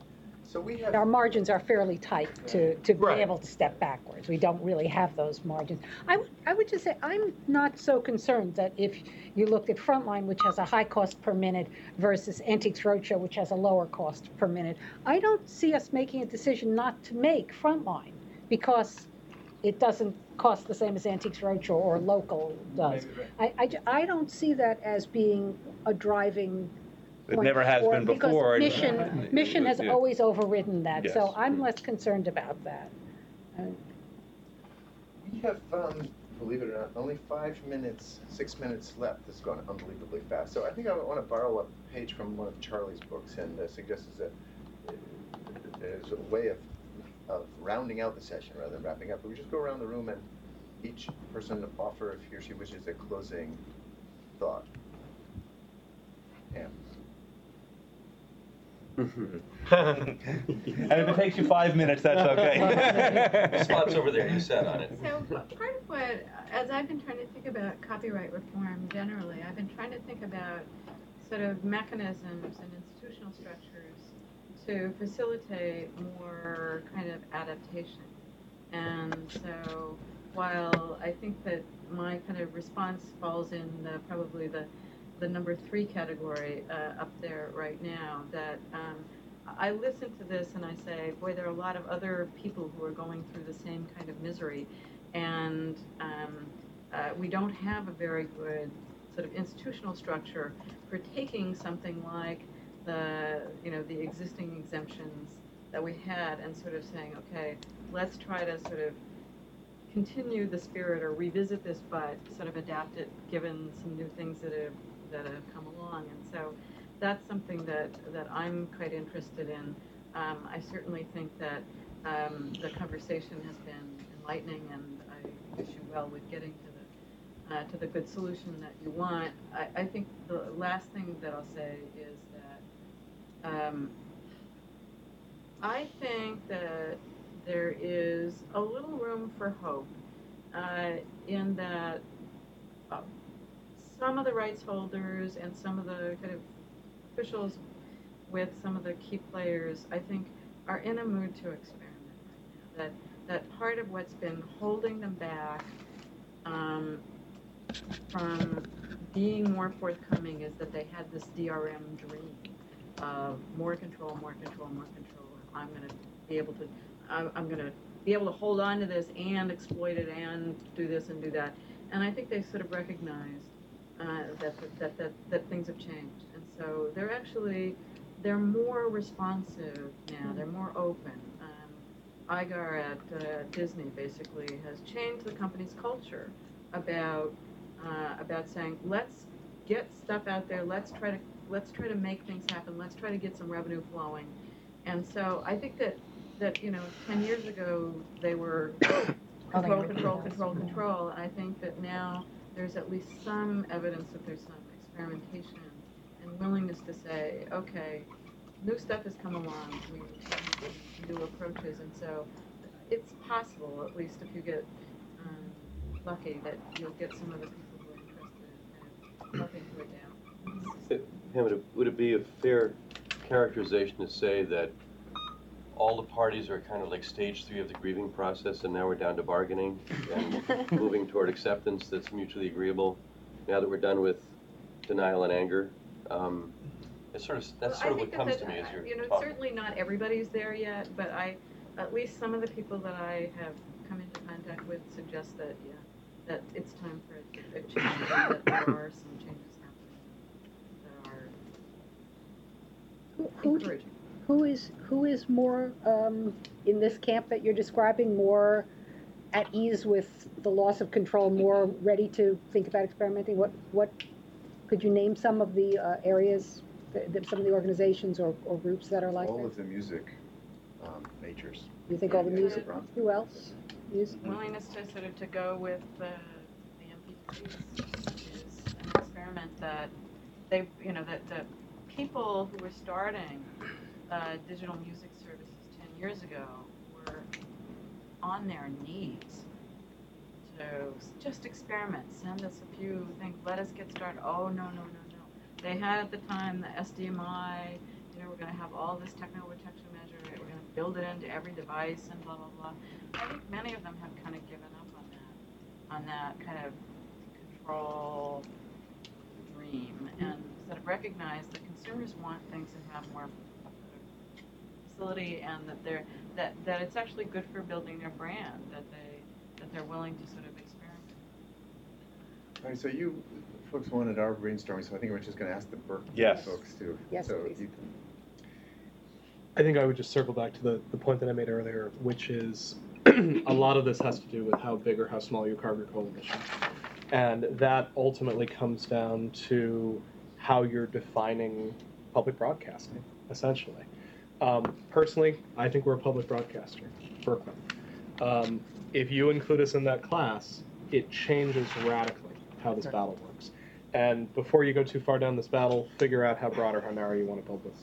So we have. Our margins are fairly tight to be Right. able to step backwards. We don't really have those margins. I would just say, I'm not so concerned that if you looked at Frontline, which has a high cost per minute, versus Antiques Roadshow, which has a lower cost per minute, I don't see us making a decision not to make Frontline, because it doesn't cost the same as Antiques Roadshow or local does. I don't see that as being a driving It point, never has or- been because before. Mission has Yeah. always overridden that, so Yes. I'm less concerned about that. We have, believe it or not, only 6 minutes left. This is going unbelievably fast. So I think I want to borrow a page from one of Charlie's books and suggest as a way of rounding out the session rather than wrapping up. But we just go around the room and each person offer, if he or she wishes, a closing thought. Yeah. And if it takes you 5 minutes, that's okay. The spot's over there, you sat on it. So part of what, as I've been trying to think about copyright reform generally, I've been trying to think about sort of mechanisms and institutional structures to facilitate more kind of adaptation. And so while I think that my kind of response falls in probably the number 3 category up there right now, that I listen to this and I say, boy, there are a lot of other people who are going through the same kind of misery, and we don't have a very good sort of institutional structure for taking something like the existing exemptions that we had and sort of saying, okay, let's try to sort of continue the spirit or revisit this, but sort of adapt it given some new things that have come along. And so that's something that I'm quite interested in. I certainly think that the conversation has been enlightening, and I wish you well with getting to the good solution that you want. I think the last thing that I'll say is that I think that there is a little room for hope in that some of the rights holders and some of the kind of officials with some of the key players, I think, are in a mood to experiment right now. That part of what's been holding them back from being more forthcoming is that they had this DRM dream of more control, more control, more control. I'm going to be able to hold on to this and exploit it and do this and do that. And I think they sort of recognized that things have changed, and so they're more responsive now. They're more open. Igar at Disney basically has changed the company's culture about saying, let's get stuff out there. Let's try to make things happen. Let's try to get some revenue flowing. And so I think that 10 years ago they were control. And I think that now there's at least some evidence that there's some experimentation and willingness to say, okay, new stuff has come along, we have new approaches, and so it's possible, at least if you get lucky, that you'll get some of the people who are interested in kind of helping to adapt. Pam, would it be a fair characterization to say that all the parties are kind of like stage 3 of the grieving process, and now we're down to bargaining and moving toward acceptance that's mutually agreeable? Now that we're done with denial and anger, that's sort of what comes to me as you're talking. Certainly not everybody's there yet, but at least some of the people that I have come into contact with suggest that that it's time for a change, and that there are some changes happening that are encouraging. Who is more in this camp that you're describing, more at ease with the loss of control, more ready to think about experimenting? What could you name some of the areas, some of the organizations or groups that are like All that? of the music majors. You think all the music? Who else? Music? Willingness to sort of to go with the MP3s is an experiment that they, that people who were starting digital music services 10 years ago were on their knees to just experiment, send us a few things, let us get started. Oh, no. They had at the time the SDMI you know, we're going to have all this technical protection measure, we're going to build it into every device and blah, blah, blah. I think many of them have kind of given up on that kind of control dream, and sort of recognize that consumers want things that have more facility, and that it's actually good for building their brand, that they're willing to sort of experiment. All right, so you folks wanted our brainstorming, so I think we're just going to ask the Berkeley Yes. folks too. Yes, so please. I think I would just circle back to the point that I made earlier, which is a lot of this has to do with how big or how small your carbon control emissions. And that ultimately comes down to how you're defining public broadcasting, essentially. Personally, I think we're a public broadcaster, Berkman. If you include us in that class, it changes radically how this battle works. And before you go too far down this battle, figure out how broad or how narrow you want to build this.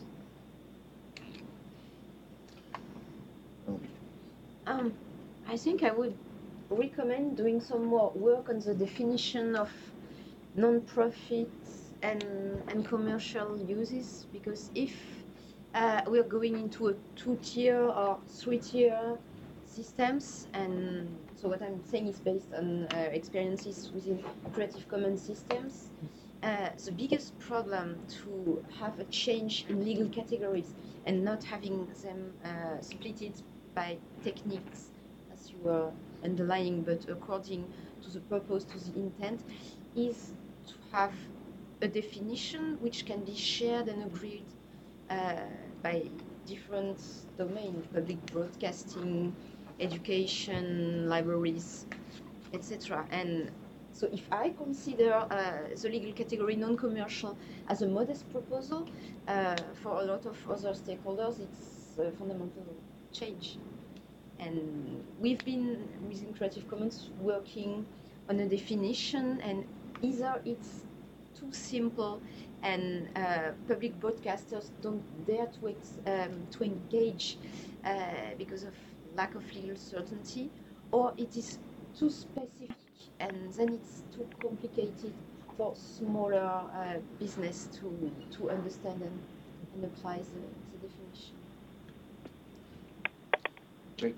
I think I would recommend doing some more work on the definition of non-profits and commercial uses, because if we're going into a 2-tier or 3-tier systems, and so what I'm saying is based on experiences within Creative Commons systems, the biggest problem to have a change in legal categories and not having them split it by techniques, as you were underlying, but according to the purpose, to the intent, is to have a definition which can be shared and agreed by different domains, public broadcasting, education, libraries, etc. And so if I consider the legal category non-commercial as a modest proposal, for a lot of other stakeholders, it's a fundamental change. And we've been, within Creative Commons, working on a definition, and either it's too simple and public broadcasters don't dare to engage because of lack of legal certainty, or it is too specific and then it's too complicated for smaller business to understand and apply the definition. Jake?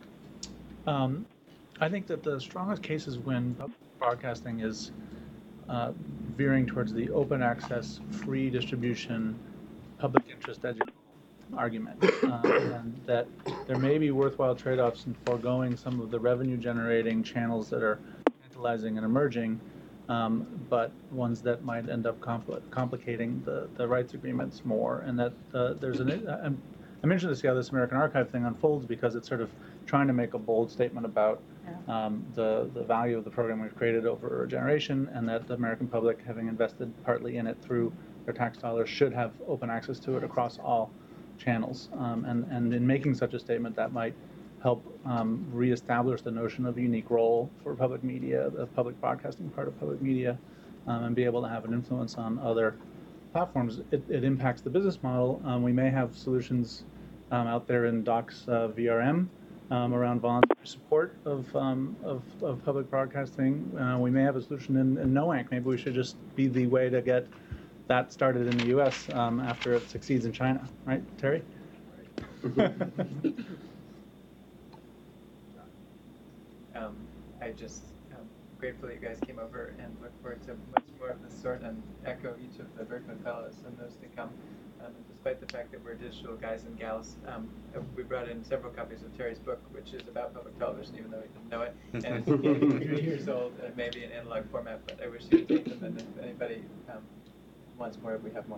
I think that the strongest cases when public broadcasting is veering towards the open access, free distribution, public interest education argument, and that there may be worthwhile trade-offs in foregoing some of the revenue-generating channels that are tantalizing and emerging, but ones that might end up complicating the rights agreements more, and that there's I'm interested to see how this American Archive thing unfolds, because it's sort of trying to make a bold statement about the value of the program we've created over a generation, and that the American public, having invested partly in it through their tax dollars, should have open access to it across all channels. And in making such a statement, that might help reestablish the notion of a unique role for public media, the public broadcasting part of public media, and be able to have an influence on other platforms. It impacts the business model. We may have solutions out there in Docs VRM around volunteer support of public broadcasting. We may have a solution in NOANC. Maybe we should just be the way to get that started in the U.S. After it succeeds in China, right, Terry? I just grateful that you guys came over, and look forward to much more of this sort, and echo each of the Berkman Fellows and those to come. And despite the fact that we're digital guys and gals, we brought in several copies of Terry's book, which is about public television, even though he didn't know it. And it's 3 years old, and maybe in analog format, but I wish you would take them, and if anybody wants more, we have more.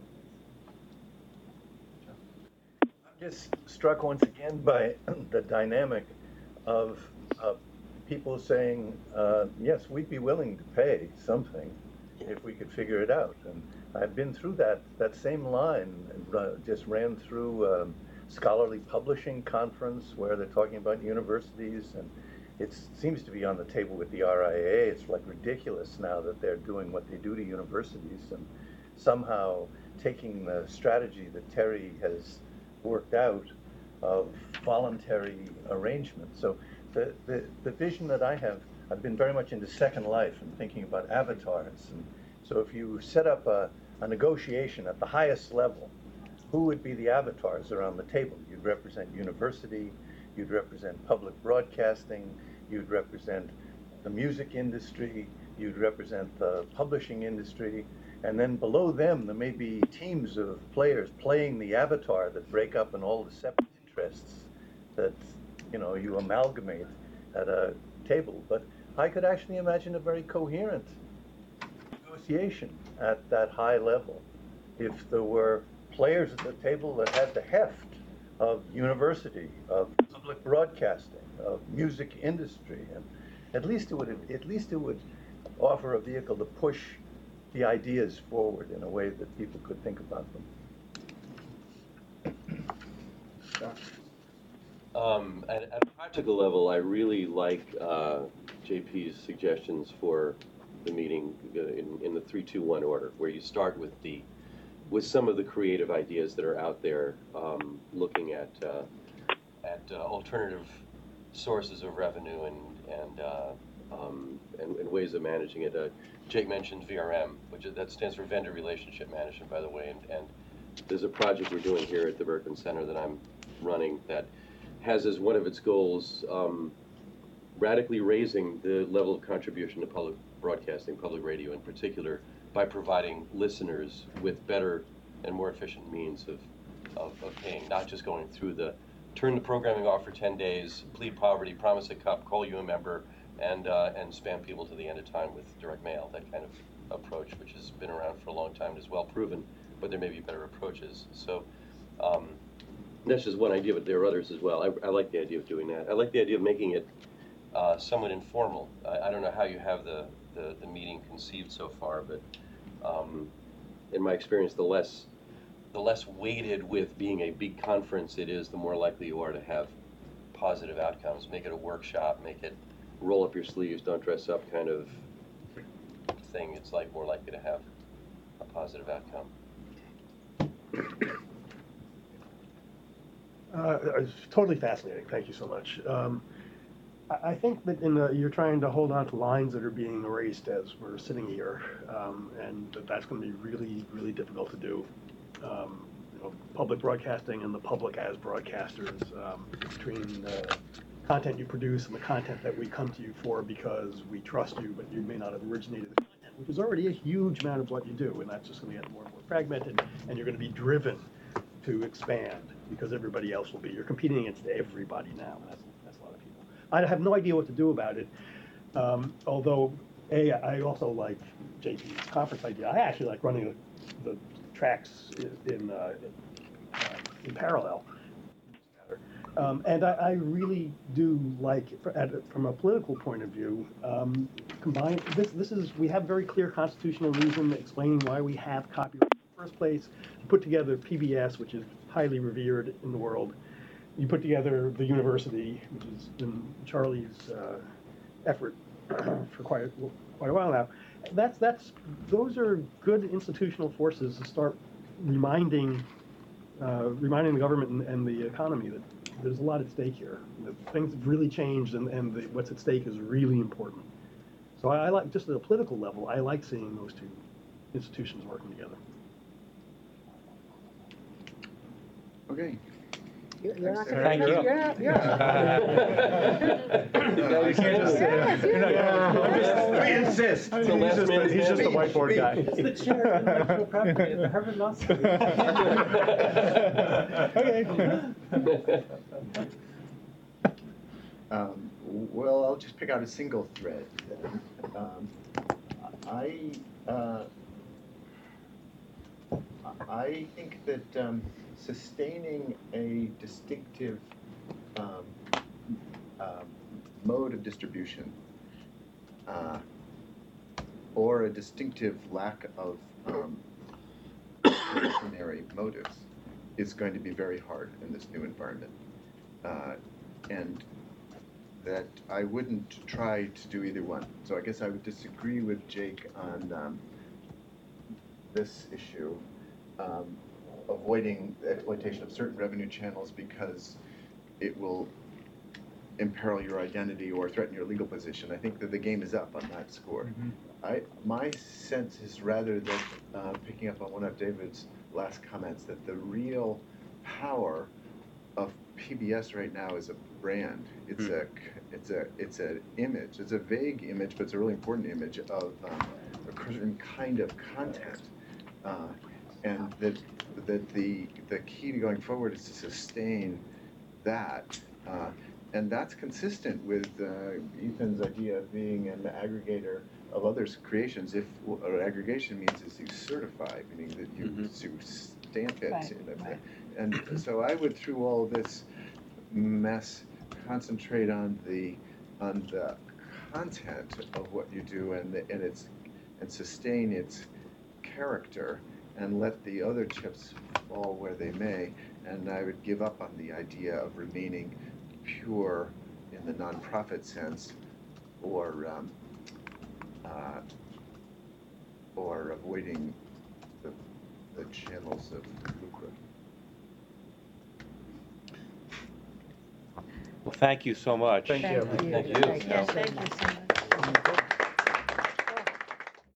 I'm just struck once again by the dynamic of people saying, yes, we'd be willing to pay something if we could figure it out. And I've been through that same line, and just ran through scholarly publishing conference where they're talking about universities, and it seems to be on the table with the RIAA. It's like ridiculous now that they're doing what they do to universities, and somehow taking the strategy that Terry has worked out of voluntary arrangement. So the vision that I have, I've been very much into Second Life and thinking about avatars. And so if you set up a negotiation at the highest level who would be the avatars around the table? You'd represent university, you'd represent public broadcasting, you'd represent the music industry, you'd represent the publishing industry, and then below them there may be teams of players playing the avatar that break up in all the separate interests that you amalgamate at a table. But I could actually imagine a very coherent negotiation at that high level if there were players at the table that had the heft of university, of public broadcasting, of music industry, and at least it would offer a vehicle to push the ideas forward in a way that people could think about them. At a practical level, I really like JP's suggestions for the meeting in the 3-2-1 order, where you start with some of the creative ideas that are out there, looking at alternative sources of revenue and ways of managing it. Jake mentioned VRM, that stands for Vendor Relationship Management, by the way, and there's a project we're doing here at the Berkman Center that I'm running that has as one of its goals radically raising the level of contribution to public broadcasting, public radio in particular, by providing listeners with better and more efficient means of paying, not just going through the turn the programming off for 10 days, plead poverty, promise a cup, call you a member, and spam people to the end of time with direct mail, that kind of approach, which has been around for a long time and is well proven, but there may be better approaches. So that's just one idea, but there are others as well. I like the idea of doing that. I like the idea of making it somewhat informal. I don't know how you have the meeting conceived so far, but in my experience, the less weighted with being a big conference it is, the more likely you are to have positive outcomes. Make it a workshop, make it roll up your sleeves, don't dress up kind of thing. It's like more likely to have a positive outcome. It's totally fascinating. Thank you so much. I think that you're trying to hold on to lines that are being erased as we're sitting here, and that's going to be really, really difficult to do. Public broadcasting and the public as broadcasters, between the content you produce and the content that we come to you for because we trust you, but you may not have originated the content, which is already a huge amount of what you do, and that's just going to get more and more fragmented, and you're going to be driven to expand because everybody else will be. You're competing against everybody now. That's a lot of people. I have no idea what to do about it, although, I also like JP's conference idea. I actually like running the tracks in parallel. And I really do like, from a political point of view, combine we have very clear constitutional reason explaining why we have copyright in the first place. You put together PBS, which is highly revered in the world. You put together the university, which has been Charlie's effort for quite a while now. Those are good institutional forces to start reminding the government and the economy that there's a lot at stake here. That things have really changed, and what's at stake is really important. So I like, just at a political level, I like seeing those two institutions working together. Okay. You're not going to. Thank you. You're not. We insist. He's just a whiteboard guy. It's the chair of intellectual property at the Harvard Law School. Okay. Well, I'll just pick out a single thread then. I think that sustaining a distinctive mode of distribution or a distinctive lack of mercenary motives is going to be very hard in this new environment. And that I wouldn't try to do either one. So I guess I would disagree with Jake on this issue, avoiding the exploitation of certain revenue channels because it will imperil your identity or threaten your legal position. I think that the game is up on that score. My sense is rather that, picking up on one of David's last comments, that the real power of PBS right now is a brand. It's it's an image. It's a vague image, but it's a really important image of a certain kind of content, and that the key to going forward is to sustain that. And that's consistent with Ethan's idea of being an aggregator of others' creations. If aggregation means is you certify, meaning that you stamp it. Right. And so I would, through all this mess, concentrate on the content of what you do and sustain its character, and let the other chips fall where they may. And I would give up on the idea of remaining pure in the nonprofit sense, or avoiding the channels of lucre. Well, thank you so much. Thank you. Thank you. Thank you. Thank you so much.